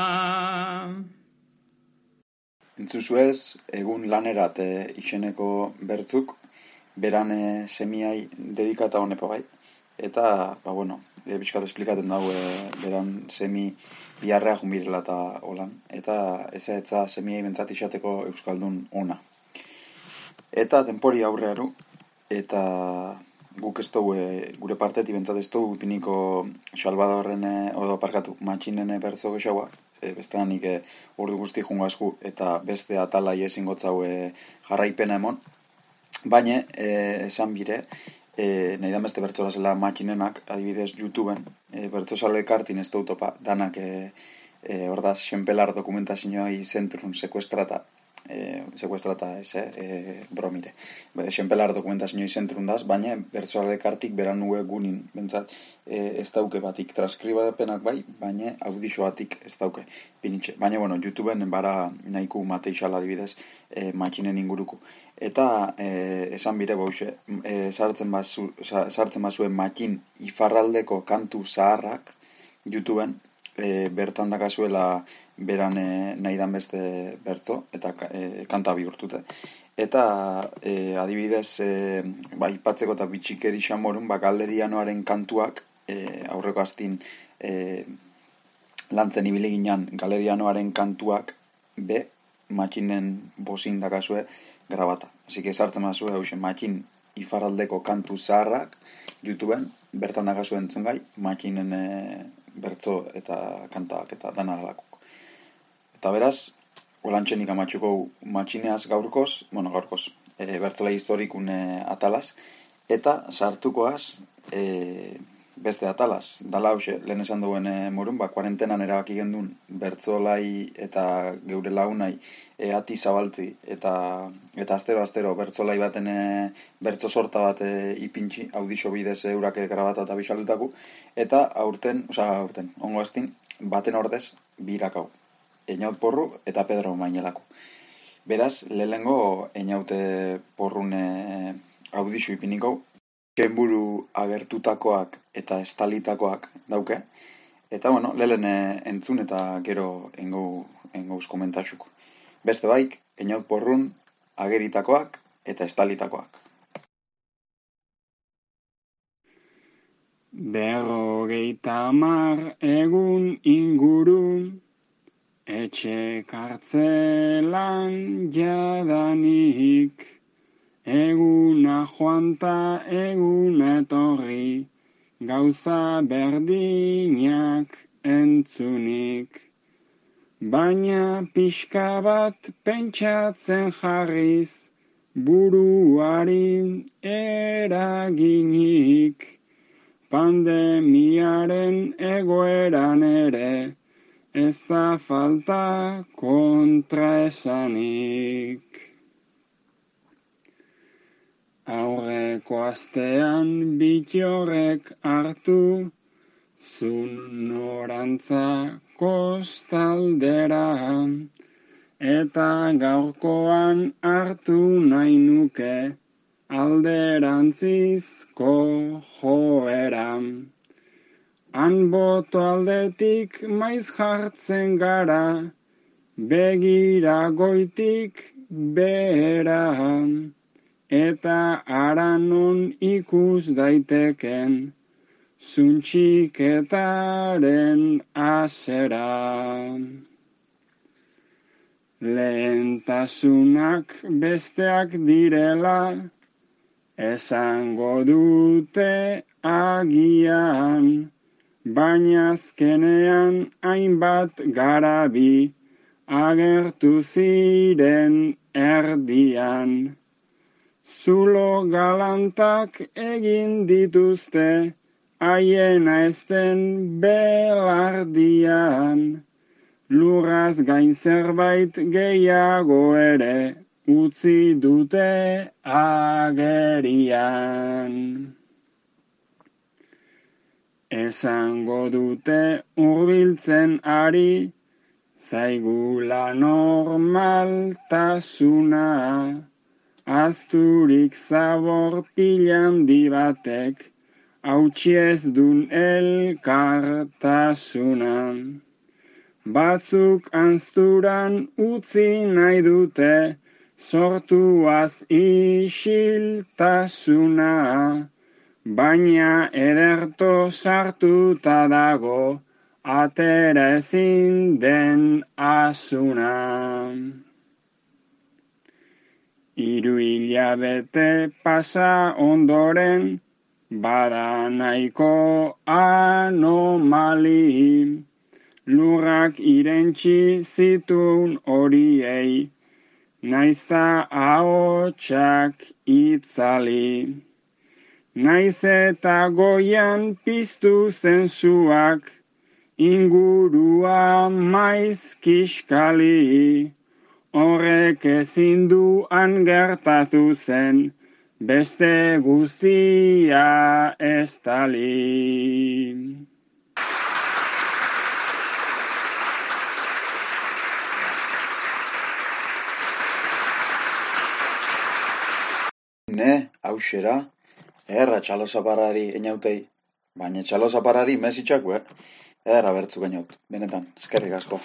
[SPEAKER 2] Entzuzuez, egun lanerat e, izeneko bertzuk, beran e, semiai dedikata honepo bai. Eta, ba, bueno, e, bizkat esplikaten dago e, beran semi biharrea junbirela eta holan. Eta eza etza semiai bentzat isateko euskaldun ona. Eta denpori aurrearu, eta guk ez dugu, e, gure partetik bentzat ez dugu ipiniko Salvadorren, e, odo parkatu, matxinen bertzo gexaua, e, bestean nik e, ordu guzti jungazku, eta beste atalai ezin gotzau e, jarraipena emon. Baina, e, esan bire, e, nahi da beste bertzora zela matxinenak, adibidez YouTubeen, e, bertzo sale kartin ez dutopa, danak e, e, ordaz, xenpelar dokumentazioai zentrun sekuestrata, e, sekuestrata ez, e, bromire. Esenpelar dokumentazio izentrundaz, baina bertsoalekartik beran nue gunin, bentsat, e, ez dauke batik transkribapenak bai, baina audixo batik ez dauke. Binitxe. Baina, bueno, YouTubeen bara nahiku mateixala adibidez, e, makinen inguruko. Eta e, esan bire bauxe, e, sartzen bazu, sartzen bazuen makin ifarraldeko kantu zaharrak YouTubeen, e, bertan dakazuela beran e, nahi dan beste bertzo, eta e, kanta bihurtute. Eta e, adibidez, e, ba, ipatzeko eta bitxikeri xamorun, ba, Galderianoaren kantuak, e, aurreko astin e, lantzen ibili ginen Galderianoaren kantuak, be, makinen bozin dakazue grabata. Así que sartzen mazue hausen makin ifarraldeko kantu zaharrak YouTubeen, bertan dakazue entzun gai, makinen e, bertzo eta kantak eta dana dalako. Eta beraz, olantxenik amatxuko matxineaz gaurkoz, bueno, gaurkoz, e, bertzola historikun e, atalaz, eta sartukoaz e, beste atalaz. Dala hause, lehen esan duen e, morun, ba, kuarentenan erabaki gendun bertzolai eta geure launai e, ati zabaltzi, eta eta astero-astero bertzolai baten e, bertzo sorta bat e, ipintxi, audixo bidez eurak grabata eta bisaldutaku, eta aurten, oza, aurten, ongo astin, baten ordez, birakau. Einaut porru eta Pedro Mainelako. Beraz, lehengo einaute porrun e, audixo ipiniko, kenburu agertutakoak eta estalitakoak dauke, eta bueno, lehen e, entzun eta gero engau, engauz komentatxuko. Beste baik, einaut porrun ageritakoak eta estalitakoak.
[SPEAKER 5] Berrogeita hamar egun inguru, etxe kartzelan jadanik, eguna joanta eguna etorri, gauza berdinak entzunik. Baina pixka bat pentsatzen jarriz, buruari eraginik, pandemiaren egoeran ere, ez da falta kontraesanik. Aurreko astean bitiorrek hartu, zun norantza kostaldera, eta gaurkoan hartu nahi nuke alderantzizko joera. Han boto aldetik maiz jartzen gara, begira goitik behera, eta aranon ikus daiteken, zuntxiketaren asera. Lehentasunak besteak direla, esango dute agian, baina azkenean hainbat garabi agertu ziren erdian. Zulo galantak egin dituzte, haiena ezten belardian, lurraz gain zerbait gehiago ere utzi dute agerian. Esango dute hurbiltzen ari, zaigula normaltasuna, azturik zabor pilandi batek, hautsi ez dun elkartasuna. Batzuk anzturan utzi nahi dute, sortuaz isiltasuna, baina ederto sartuta dago, atera ezin den asuna. Hiru hilabete pasa ondoren, bada nahiko anomali, lurrak irentsi zituen horiei, naizta ahotsak itzali. Naiz eta goian piztu zensuak, ingurua maiz kiskali, horrek ezin duan gertatu zen, beste guztia estali.
[SPEAKER 2] Ne, hauxera, erra txalozaparrari einautei, baina txalozaparrari mesitxaku, eh? Erra bertzuk einaut, benetan, eskerrik asko.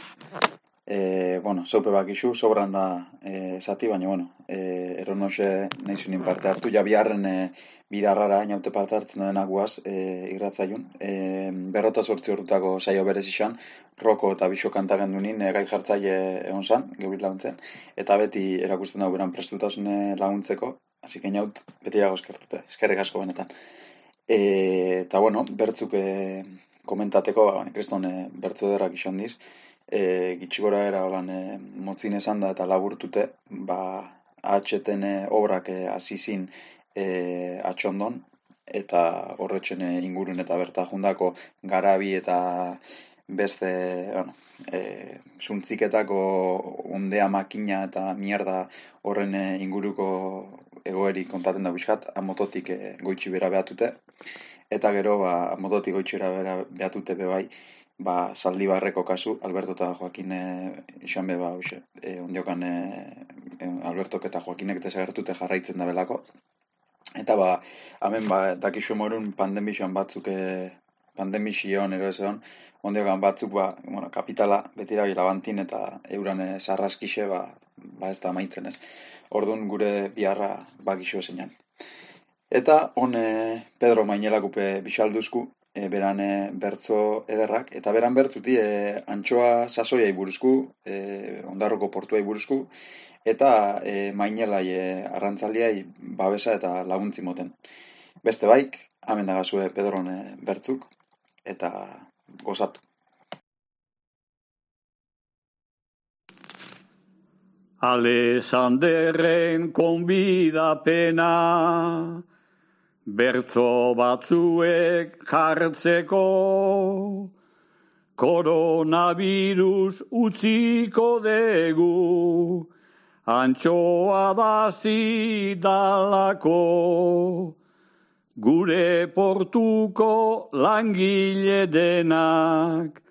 [SPEAKER 2] E, bueno, zaupe bakizu, sobran da e, zati, baina, bueno, e, eronoxe nahi zunin parte hartu, ja biharren e, bidarrara einaute parte hartzen denak guaz e, irratzaiun. E, berrota sortzi horretako saio berez izan, roko eta biso kantagen dunin e, gai jartzaile egon zan, geubit laguntzen, eta beti erakusten dago beran prestutasune laguntzeko, hasi keinaut, beti dago eskertute, eskerrik asko benetan. E, eta, bueno, bertzuk e, komentateko, ba, kriston e, bertzu ederrak izan diz, e, gitxigora era holan e, motzin esan da eta laburtute, ba, atxeten e, obrak e, azizin e, atxondon, eta horretxen e, ingurun eta berta jundako garabi eta beste, bueno, e, zuntziketako ondea makina eta mierda horren e, inguruko egoeri kontaten da bizkat, amototik e, goitxi bera behatute, eta gero, ba, amototik goitxi bera behatute bebai, ba, Zaldibarreko kasu, Alberto eta Joaquin e, izan beba, hoxe, e, ondiokan e, Albertok eta Joaquinek desagertute jarraitzen da belako. Eta, ba, hemen, ba, dakizu morun pandemixan batzuk, e, pandemixion, ero ez egon, ondiokan batzuk, ba, bueno, kapitala, betira bilabantin, eta euran e, sarraskixe, ba, ba, ez da maitzen ez. Orduan gure biharra bakizu ezenan. Eta, hon, e, Pedro Mainelakupe bixalduzku, E, beran e, bertzo ederrak, eta beran bertzuti e, antxoa sasoiai buruzku, e, ondarroko portuai buruzku, eta e, mainelai e, arrantzaliai babesa eta laguntzi moten. Beste baik, hemen dagazue Pedron e, bertzuk, eta gozatu.
[SPEAKER 12] Alexanderren konbidapena, bertzo batzuek jartzeko, koronavirus utziko degu, antxoa dazi dalako, gure portuko langile denak,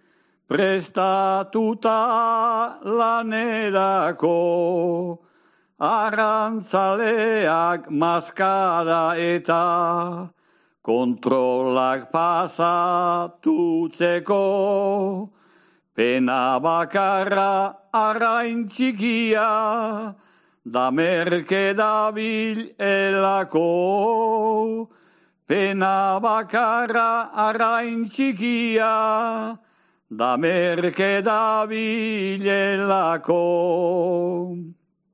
[SPEAKER 12] prestatuta lanerako, arrantzaleak maskara eta kontrolak pasatutzeko, pena bakarra arrain txikia, da merke dabil elako, pena bakarra arrain txikia, da merke dabil elako.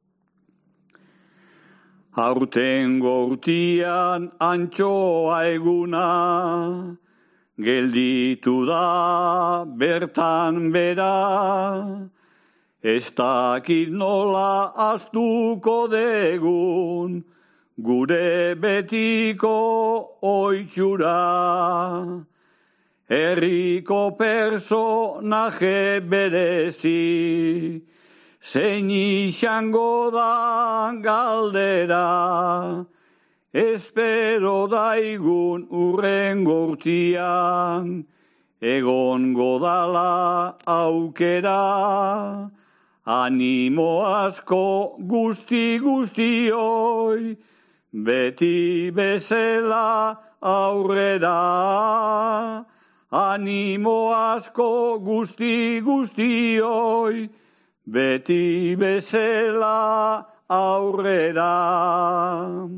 [SPEAKER 12] Aurten gortian antxoa eguna, gelditu da bertan bera, ez dakit nola aztuko degun, gure betiko oitxura. Herriko personaje berezi, zein izango da galdera, espero daigun urren gortian, egon godala aukera, animo asko guzti guztioi, beti bezala aurrera, animo asko guzti guztioi, beti bezala aurrera.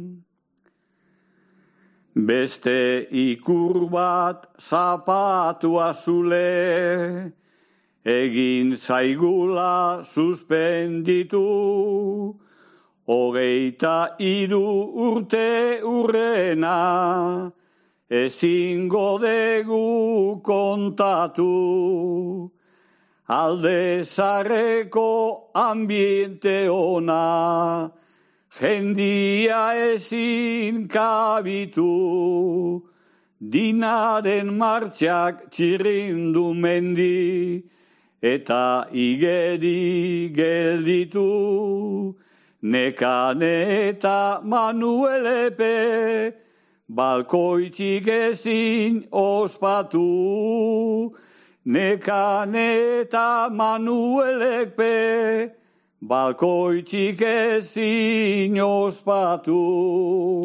[SPEAKER 12] Beste ikur bat zapatua zule, egin zaigula suspenditu, hogeita hiru urte urrena, ezingo degu kontatu. Alde zarreko ambiente ona, jendia ezin kabitu, dinaren martxak txirrindu mendi, eta igeri gelditu, Nekane eta Manuelepe, balkoitik ezin ospatu. Nekane eta Manuelepe, balkoitik ezin ospatu.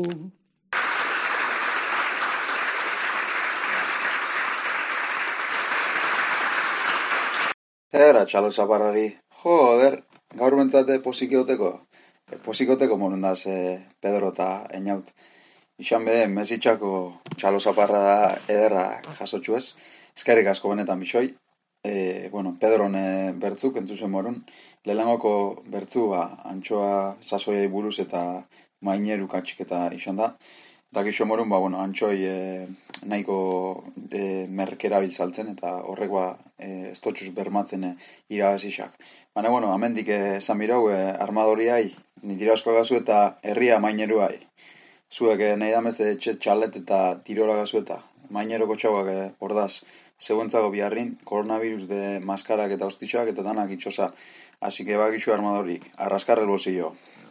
[SPEAKER 2] Era, txalo zaparrari. Joder, gaur bentzate posikioteko. Posikoteko morundaz, eh, Pedro eta Einaut. Ixan be, mesitxako txalo zaparra da ederra jasotxu ez. Eskerrik asko benetan bixoi. E, bueno, Pedron e, bertzuk entzuzen morun. Lelangoko bertzu, ba, antxoa sasoiai buruz eta maineru katxiketa izan da. Eta gixo morun, ba, bueno, antxoi e, nahiko e, merkera biltzaltzen eta horrek ba, e, estotxuz bermatzen e, irabazixak. Baina, bueno, amendik esan mirau e, armadoriai, nitira asko gazu eta herria maineruai. Zuek e, nahi damezte txet txalet eta tirora gazu eta maineroko txauak e, ordaz. Zegoentzago biharrin, koronavirus de maskarak eta ostitxoak eta danak itxosa. Así que bakixu armadorik, arraskar el bolsillo.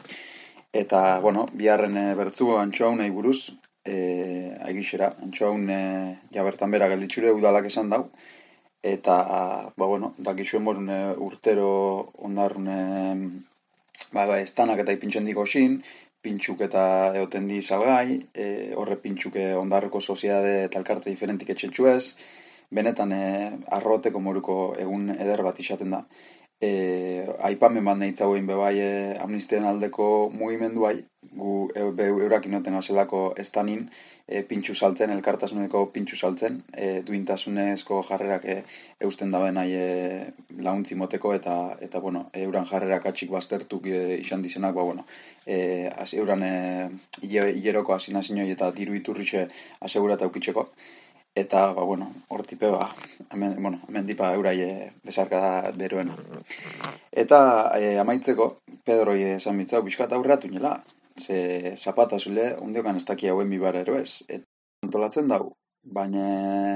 [SPEAKER 2] Eta, bueno, biharren e, bertzu antxoaun nahi buruz, e, aigixera, antxoaun e, jabertan bera gelditxure udalak esan dau. Eta, ba, bueno, bakixuen borun e, urtero ondarrun e, ba, ba, estanak eta ipintxen diko xin, pintxuk eta eoten di salgai, e, horre pintxuke ondarroko soziade eta elkarte diferentik etxetxuez, benetan e, arroteko moruko egun eder bat izaten da. E, aipamen bat nahitzagoen bebai e, amnistiaren aldeko mugimenduai, gu e, be, eurakin noten azelako estanin e, pintxu saltzen, elkartasuneko pintxu saltzen, e, duintasunezko jarrerak e, eusten daben nahi e, launtzi moteko eta, eta bueno, euran jarrerak atxik baztertuk e, izan dizenak, ba, bueno, e, az, euran e, hileroko asinazinoi eta diru iturrixe asegurata eukitzeko. Eta, ba, bueno, hortipe, ba, hemen, bueno, hemen dipa eurai e, bezarka da beroena. Eta e, amaitzeko, Pedroi esan mitzau, bizkat aurreatu nila. Ze zapata zule, ondiokan ez daki hauen bibar ero ez. Eta antolatzen dau, baina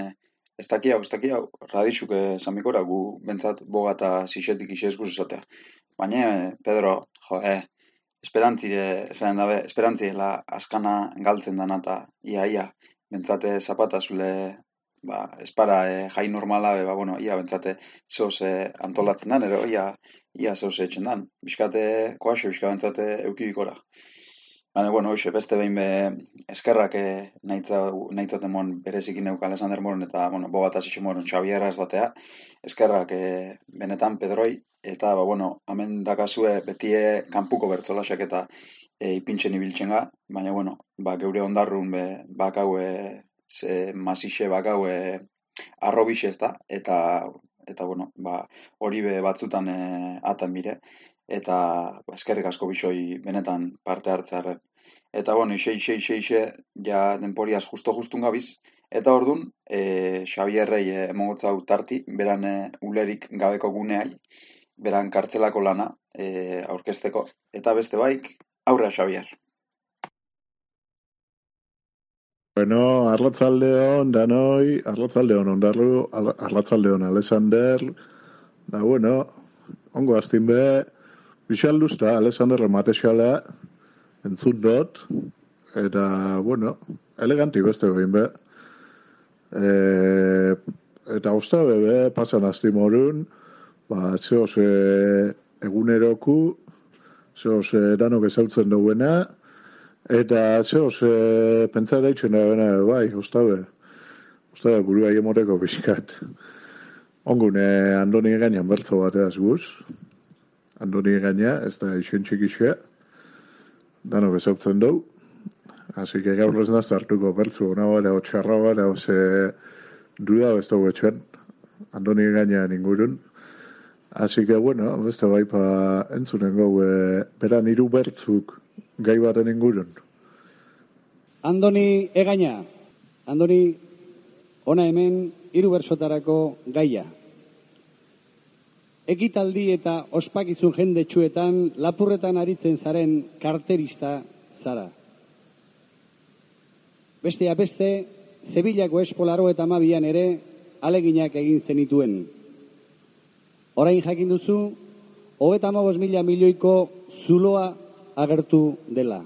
[SPEAKER 2] ez daki hau, ez daki hau, radixuk esan mikora, gu bentsat boga eta zixetik isezguz esatea. Baina, Pedro, jo, eh, esperantzire, esan dabe, esperantzirela askana galtzen dana eta ia, ia. Bentzate zapata zule, ba, espara e, jai normala, e, ba, bueno, ia bentzate zehoz e, antolatzen dan, ero, ia, ia zehoz etxen dan. Bizkate, koaxo, bizka bentzate eukibikora. Baina, bueno, hoxe, beste behin be, eskerrak e, nahitzaten mon berezikin euk Alexander Moron, eta, bueno, bogataz iso moron Xabierraz batea, eskerrak e, benetan Pedroi, eta, ba, bueno, hemen dakazue betie kanpuko bertzolasak eta E, ipintxen ibiltzen ga, baina, bueno, ba, geure ondarrun be, bakau e, ze masixe bakau e, arrobixe ez da, eta, eta bueno, ba, hori be batzutan e, atan bire, eta ba, eskerrik asko bisoi benetan parte hartzaren. Eta, bueno, ixe, ixe, ixe, ixe, ja denporiaz justo-justun gabiz, eta ordun e, Xabierrei e, emongotzau tarti, beran e, ulerik gabeko guneai, beran kartzelako lana e, aurkezteko, eta beste baik, aurra, Xabier.
[SPEAKER 13] Bueno, arratzaldeon, danoi, arratzaldeon ondarru, arratzaldeon Alexander, da bueno, ongo aztin be, bixalduzta, Alexander rematexala, entzun dot, eta, bueno, eleganti beste behin be, e, eta usta bebe, pasan azti morun, ba, zehoz e, eguneroku, zehoz e, danok ezautzen duena, eta zehoz e, pentsara itxen da bai, ustabe, ustabe burua iemoteko bizkat. Ongune Andoni gainan bertzo bateaz guz, Andoni gaina, ez da isen txikixe, danok ezautzen dugu, así que gaur ez naz hartuko bertzu, ona bara, o txarra bara, o ze duda ez dugu etxen, Andoni gainan ingurun. Así que, bueno, beste baipa entzunen gau, e, beran hiru bertzuk gai baten ingurun.
[SPEAKER 14] Andoni egaina, Andoni, ona hemen hiru bertsotarako gaia. Ekitaldi eta ospakizun jendetsuetan lapurretan aritzen zaren karterista zara. Bestea beste, Sevillako Espolaro eta Mabian ere aleginak egin zenituen. Orain jakin duzu, hogeita hamabost mila milioiko zuloa agertu dela.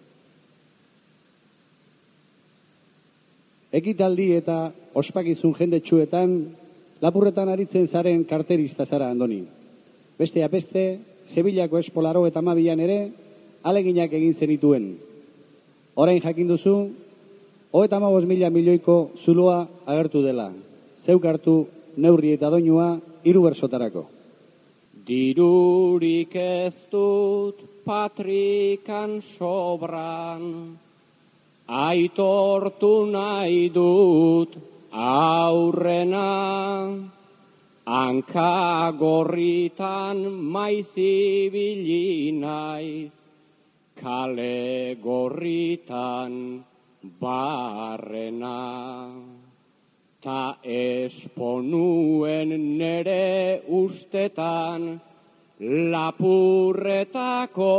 [SPEAKER 14] Ekitaldi eta ospakizun jendetsuetan lapurretan aritzen zaren karterista zara, Andoni. Beste apeste, Sevillako Espolaro eta Mabian ere, aleginak egin zenituen. Orain jakin duzu, hogeita hamabost mila milioiko zuloa agertu dela. Zeuk hartu neurri eta doinua hiru bersotarako.
[SPEAKER 15] Dirurik ez dut patrikan sobran, aitortu nahi dut aurrena, hanka gorritan maiz ibili naiz, kale gorritan barrena. Ta esponuen nere ustetan lapurretako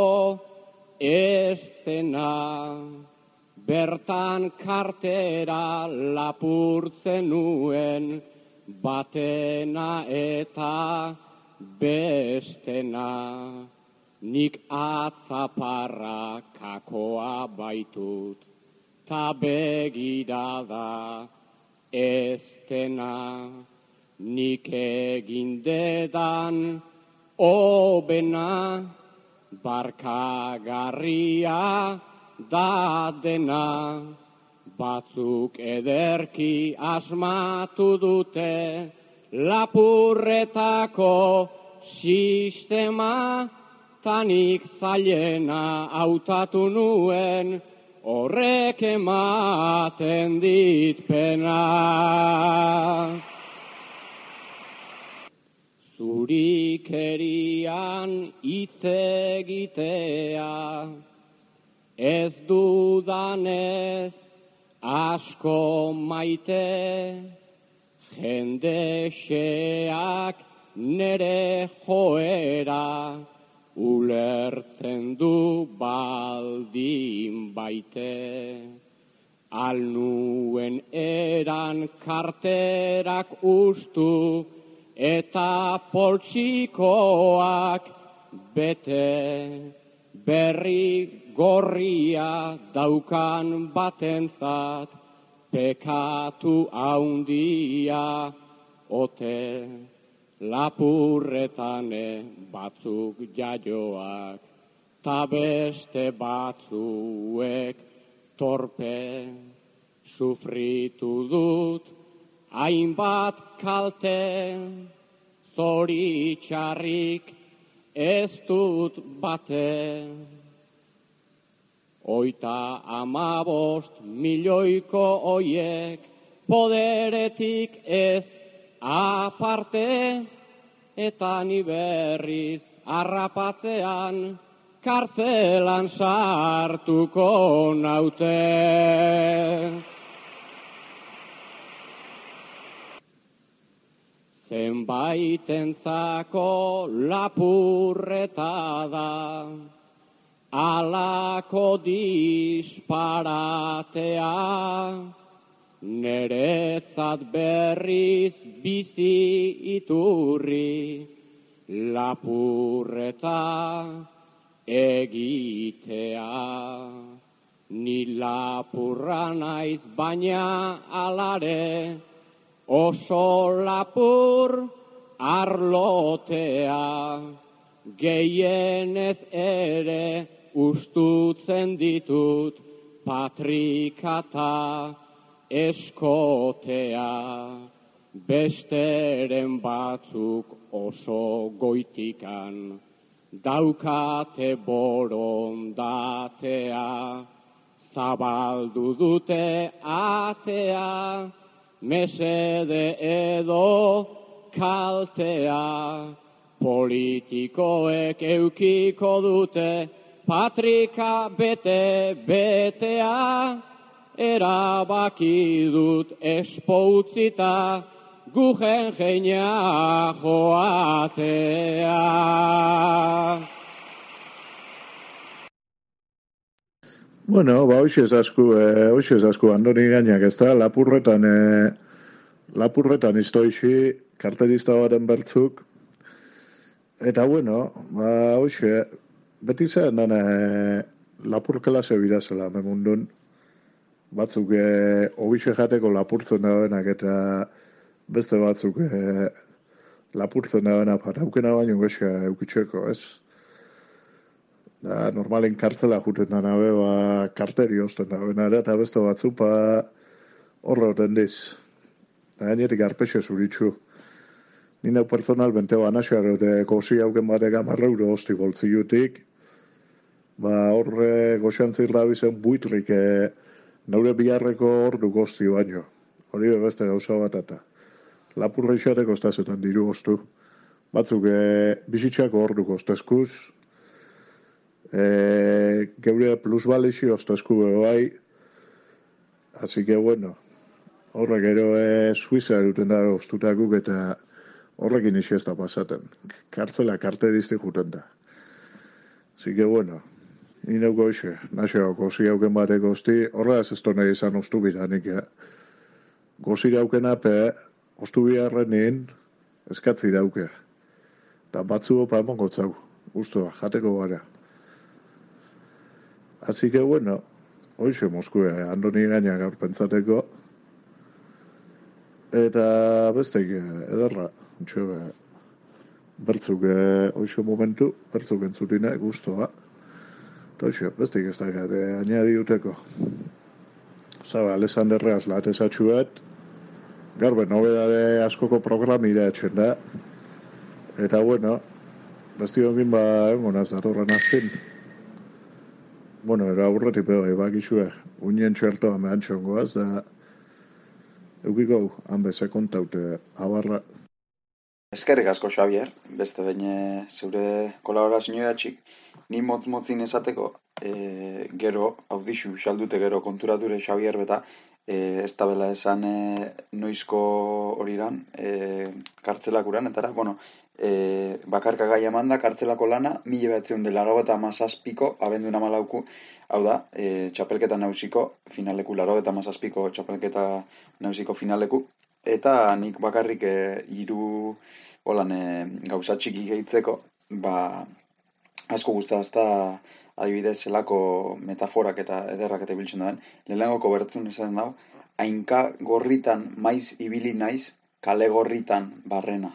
[SPEAKER 15] eszena. Bertan kartera lapurtzen nuen batena eta bestena. Nik atzaparra kakoa baitut, ta begirada estena. Nik egindedan obena, barkagarria da dena. Batzuk ederki asmatu dute lapurretako sistema, tanik zailena hautatu nuen, horrek ematen dit pena. Zurikerian hitz egitea, ez dudanez asko maite, jende xeak nere joera, ulertzen du baldin baite. Alnuen eran karterak ustu, eta poltsikoak bete. Berri gorria daukan batentzat, pekatu haundia ote. Lapurretane batzuk jaioak, ta beste batzuek torpe. Sufritu dut hainbat kalte, zoritxarrik ez dut bate. Oita amabost milioiko oiek poderetik ez aparte, eta ni berriz harrapatzean kartzelan sartuko naute. Zenbaitentzako lapurreta da, alako disparatea, neretzat berriz bizi iturri, lapurreta egitea. Ni lapurra naiz baina alare, oso lapur arlotea. Gehienez ere ustutzen ditut patrikata eskotea. Besteren batzuk oso goitikan daukate borondatea. Zabaldu dute atea, mesede edo kaltea. Politikoek eukiko dute patrika bete betea. Erabaki dut espoutzita gujen jeina joatea.
[SPEAKER 13] Bueno, ba, hoxez asku, eh, hoxez asku, Andoni gainak, ez da, lapurretan, eh, lapurretan iztoixi, karterista baten bertzuk, Eta bueno, ba, hoxe, beti zen dana e, lapur klase birazela, memundun. Batzuk e, obixe jateko lapurtzen dagoenak eta beste batzuk e, lapurtzen dagoena paraukena baino gexe eukitzeko, ez? Da, normalen kartzela juten dana be, ba, karteri osten dagoena ere, eta beste batzuk, ba, horre horren diz. Da, gainetik arpexe zuritxu. Nina personal bente banaxar, eta gozi hauken batek amarra euro hosti boltziotik, ba, horre goxantzirra bizen buitrik, e, naure biharreko ordu gozti baino. Hori beste gauza bat eta. Lapurra isareko estazetan diru goztu. Batzuk e, bizitzako ordu goztezkuz, e, geure plusbalixi ostezku bai. Así que bueno, horre gero e, Suiza eruten da goztutakuk eta horrekin isi ez da pasaten. Kartzela karterizti juten da. Así que bueno, inauko ise, nasio gozi hauken bare gozti, horra ez ez tonei izan ostu biranik, ja. Gozi haukena pe, ostu biharrenin, eskatzi dauke. Da batzu opa emon gotzau, ustoa, jateko gara. Así que bueno, hoxe Moskue, Andoni gaina gaur pentsateko, eta bestek ederra, txo, bertzuk hoxe momentu, bertzuk entzutina, guztoa. Eta hoxe, bestek ez da gare, añadi uteko. Zaba, Alexanderreaz latezatxuet, garbe, nobedade askoko programira etxen da. Eta bueno, besti hongin ba, engonaz datorren aztin. Bueno, era aurretik bebai, bakixue, unien txertoa mehan txongoaz, da eukiko, hanbeze kontaute, abarra.
[SPEAKER 2] Eskerrik asko, Xavier, beste baina zeure kolaborazioa txik, ni motz-motzin esateko, e, gero, audixu, xaldute gero konturature Xavier beta, e, ez da bela esan e, noizko horiran, e, kartzelakuran, etara, bueno, e, bakarka gai eman da, kartzelako lana, mila behatzeun dela laro eta mazazpiko, abendun amalauku, hau da, e, txapelketa nausiko finaleku, laro eta mazazpiko txapelketa nausiko finaleku, eta nik bakarrik e, iru holan e, gauza txiki gehitzeko, ba, asko guztazta adibidez zelako metaforak eta ederrak eta biltzen duen, lehenengoko bertzun esaten dau, hainka gorritan maiz ibili naiz, kale gorritan barrena.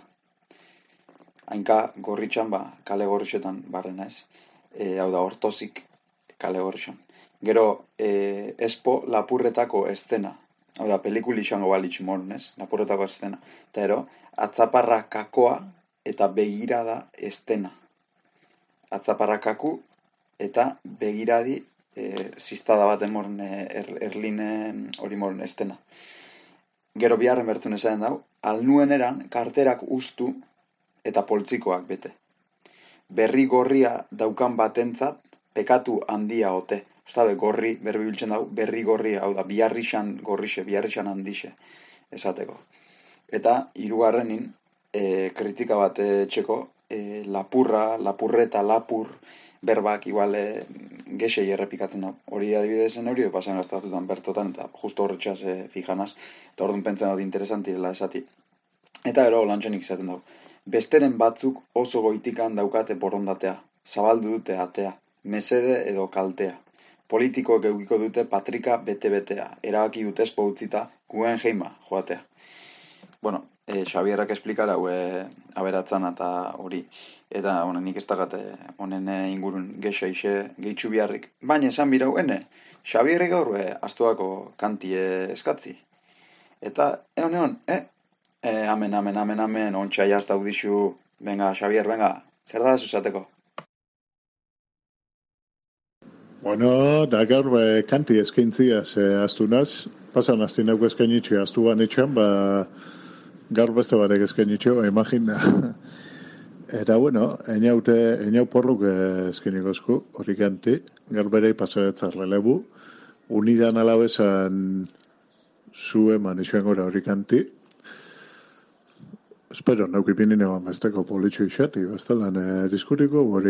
[SPEAKER 2] Hainka gorritxan, ba, kale gorritxetan barrena ez. E, hau da, hortozik kale gorritxan. Gero, e, espo lapurretako estena. Hau da, pelikuli izango balitz morun, ez? Lapurretako estena. Eta ero, atzaparra kakoa eta begirada estena. Atzaparra kaku eta begiradi e, ziztada bat emoren er, erline hori moren estena. Gero biharren bertzun esaten dau, alnuen eran karterak ustu eta poltsikoak bete. Berri gorria daukan batentzat pekatu handia ote. Ostabe, gorri, berbi biltzen dau, berri gorria, hau da, biharrixan gorrixe, biharrixan handixe, esateko. Eta, hirugarrenin, e, kritika bat txeko, e, lapurra, lapurreta, lapur, berbak, igual, e, gexei errepikatzen da. Hori adibidezen hori, pasan gaztatutan bertotan, eta justo horretxaz e, fijanaz, eta orduan pentzen dut interesantirela esati. Eta ero, lantxenik izaten dau. Besteren batzuk oso goitikan daukate borondatea, zabaldu dute atea, mesede edo kaltea. Politikoek eukiko dute patrika bete-betea, erabaki dutez poutzita guen jeima joatea. Bueno, e, Xabierrak esplikara hue aberatzan eta hori, eta bueno, nik ez dagate honen ingurun gexa ise gehitxu biharrik. Baina esan birau, ene, Xabierrik gaur astuako kantie eskatzi. Eta, egon, egon, eh? E, amen, amen, amen, amen, ontsa jazta udixu, venga, Xavier, venga, zer da zuzateko?
[SPEAKER 13] Bueno, da gaur be, kanti eskaintziaz e, astunaz, pasan astinauko eskainitxe astu banetxan, ba, gaur beste barek eskainitxe, ba, imagina. Eta bueno, eniaute, eniau porruk eskainikozku, hori kanti, gaur berei pasabetzar relebu, unidan alabesan zu eman isuan gora hori kanti. Espero, naukipinin eban besteko politxo isati, bestelan e, diskuriko, hori.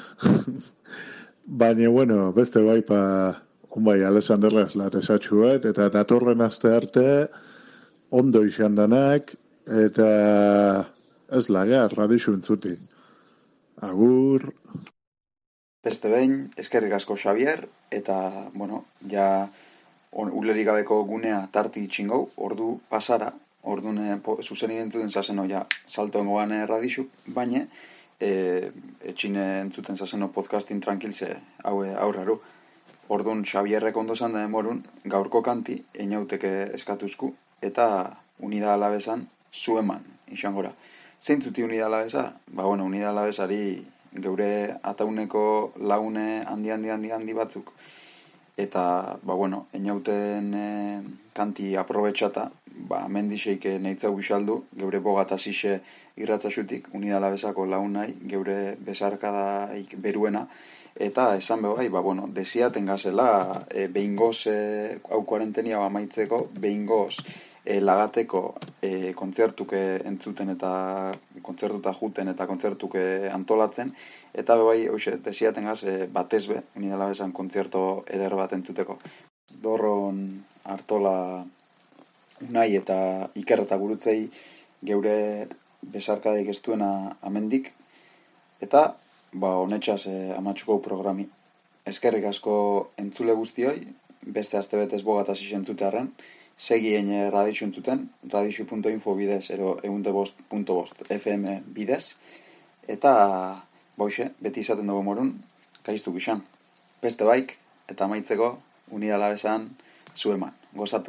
[SPEAKER 13] Baina, bueno, beste bai pa, onbai, Alexanderrez latezatxuet, eta datorren aste arte, ondo izan danak, eta ez lagar, radixu entzuti. Agur.
[SPEAKER 2] Beste behin, eskerrik asko Xavier, eta, bueno, ja on, ulerik gabeko gunea tarti itxingau, ordu pasara, orduan zuzeni entzuten zazeno ja salto engoan radixuk, baina e, etxine entzuten zazeno podcastin tranquilze hau aurraru. Orduan Xavierrek ondo zan da demorun, gaurko kanti einauteke eskatuzku, eta unida alabesan zueman, izangora. Zeintzuti unida alabesa? Ba, bueno, unida alabesari geure atauneko laune handi handi handi handi batzuk. Eta, ba, bueno, einauten e, kanti aprobetxata, ba, mendixeik neitzau bisaldu, geure bogata zixe irratzaxutik, unida alabesako launai, geure besarkadaik beruena, eta esan bebai, ba, bueno, desiaten gazela, e, behingoz, e, hau kuarentenia amaitzeko, behingoz, e, lagateko e, kontzertuke entzuten eta kontzertuta juten eta kontzertuke antolatzen, eta bebai, hoxe, desiaten gaz, e, batezbe, unidala besan kontzerto eder bat entzuteko. Dorron Artola Unai eta Iker eta gurutzei geure besarkadeik ez duena amendik, eta ba, honetxaz eh, amatxuko programi. Eskerrik asko entzule guztioi, beste astebetez bogataz izentzutearen, segien eh, radixu entzuten, radixu punto info bidez, ero egunte bost punto bost F M bidez, eta bauxe, beti izaten dugu morun, kaiztu gizan. Beste baik, eta amaitzeko, unidala besan, zueman, gozatu.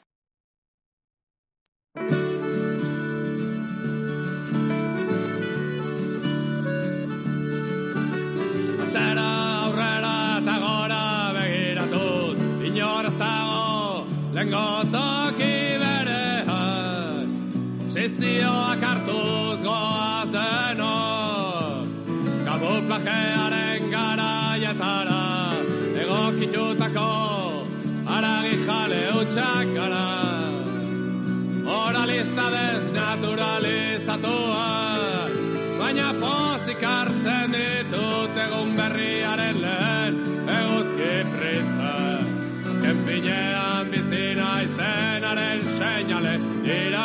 [SPEAKER 16] Atzera aurrera eta gora begiratuz, inoraz dago lengo toki berean, sizioak hartuz goaz denok, kamuflajearen garaietara, egokitutako aragi jale utxak gara. Moralista desnaturalizatua, baina pozik hartzen ditut egun berriaren lehen eguzki pritza. Azken finean bizina izenaren seinale dira.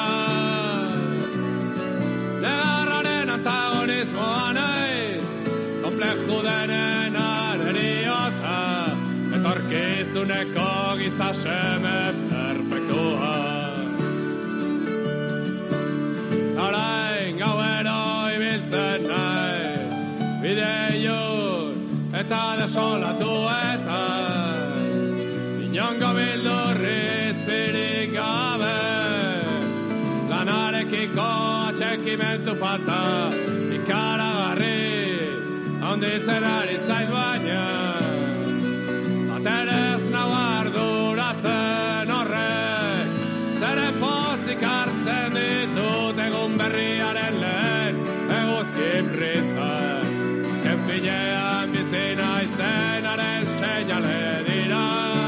[SPEAKER 16] Negarraren antagonismoa naiz, kompleju denen areriota, etorkizuneko gizaseme perfektua. Orain gauero ibiltzen naiz, bideiun eta desolatu eta inongo bildurriz birik gabe, lanarekiko atxekimentu falta, ikaragarri handitzen ari zait baina, baterez nau arduratzen horrek, zeren pozik hartzen ditut egun berriaren lehen eguzki pritzak. Azken finean bizina izenaren seinale dira.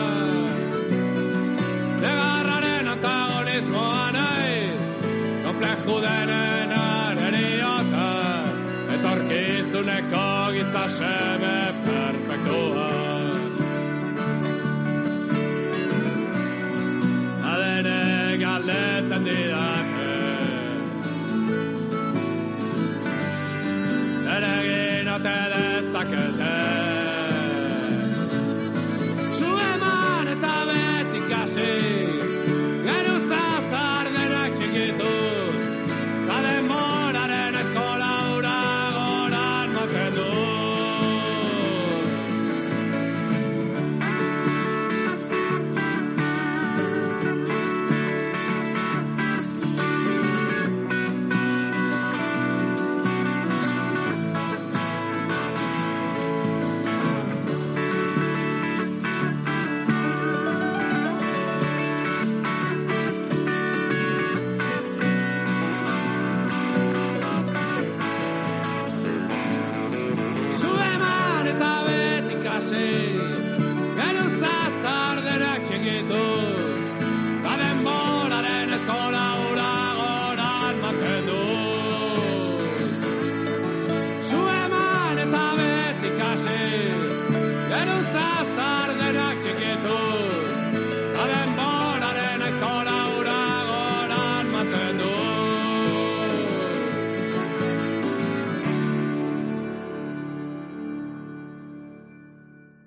[SPEAKER 16] Negarraren antagonismoa naiz, kompleju denen areriota, etorkizuneko gizaseme perfektua. Adene galdetzen didate, zer egin ote dezakete. Su eman eta beti kasi, geruzaz ardenak txikituz, ta demoraren eskola ura goran maten duz. Geruzaz ardenak txikituz, ta denboraren eskola ura goran manten duz. Zu eman eta beti kasi,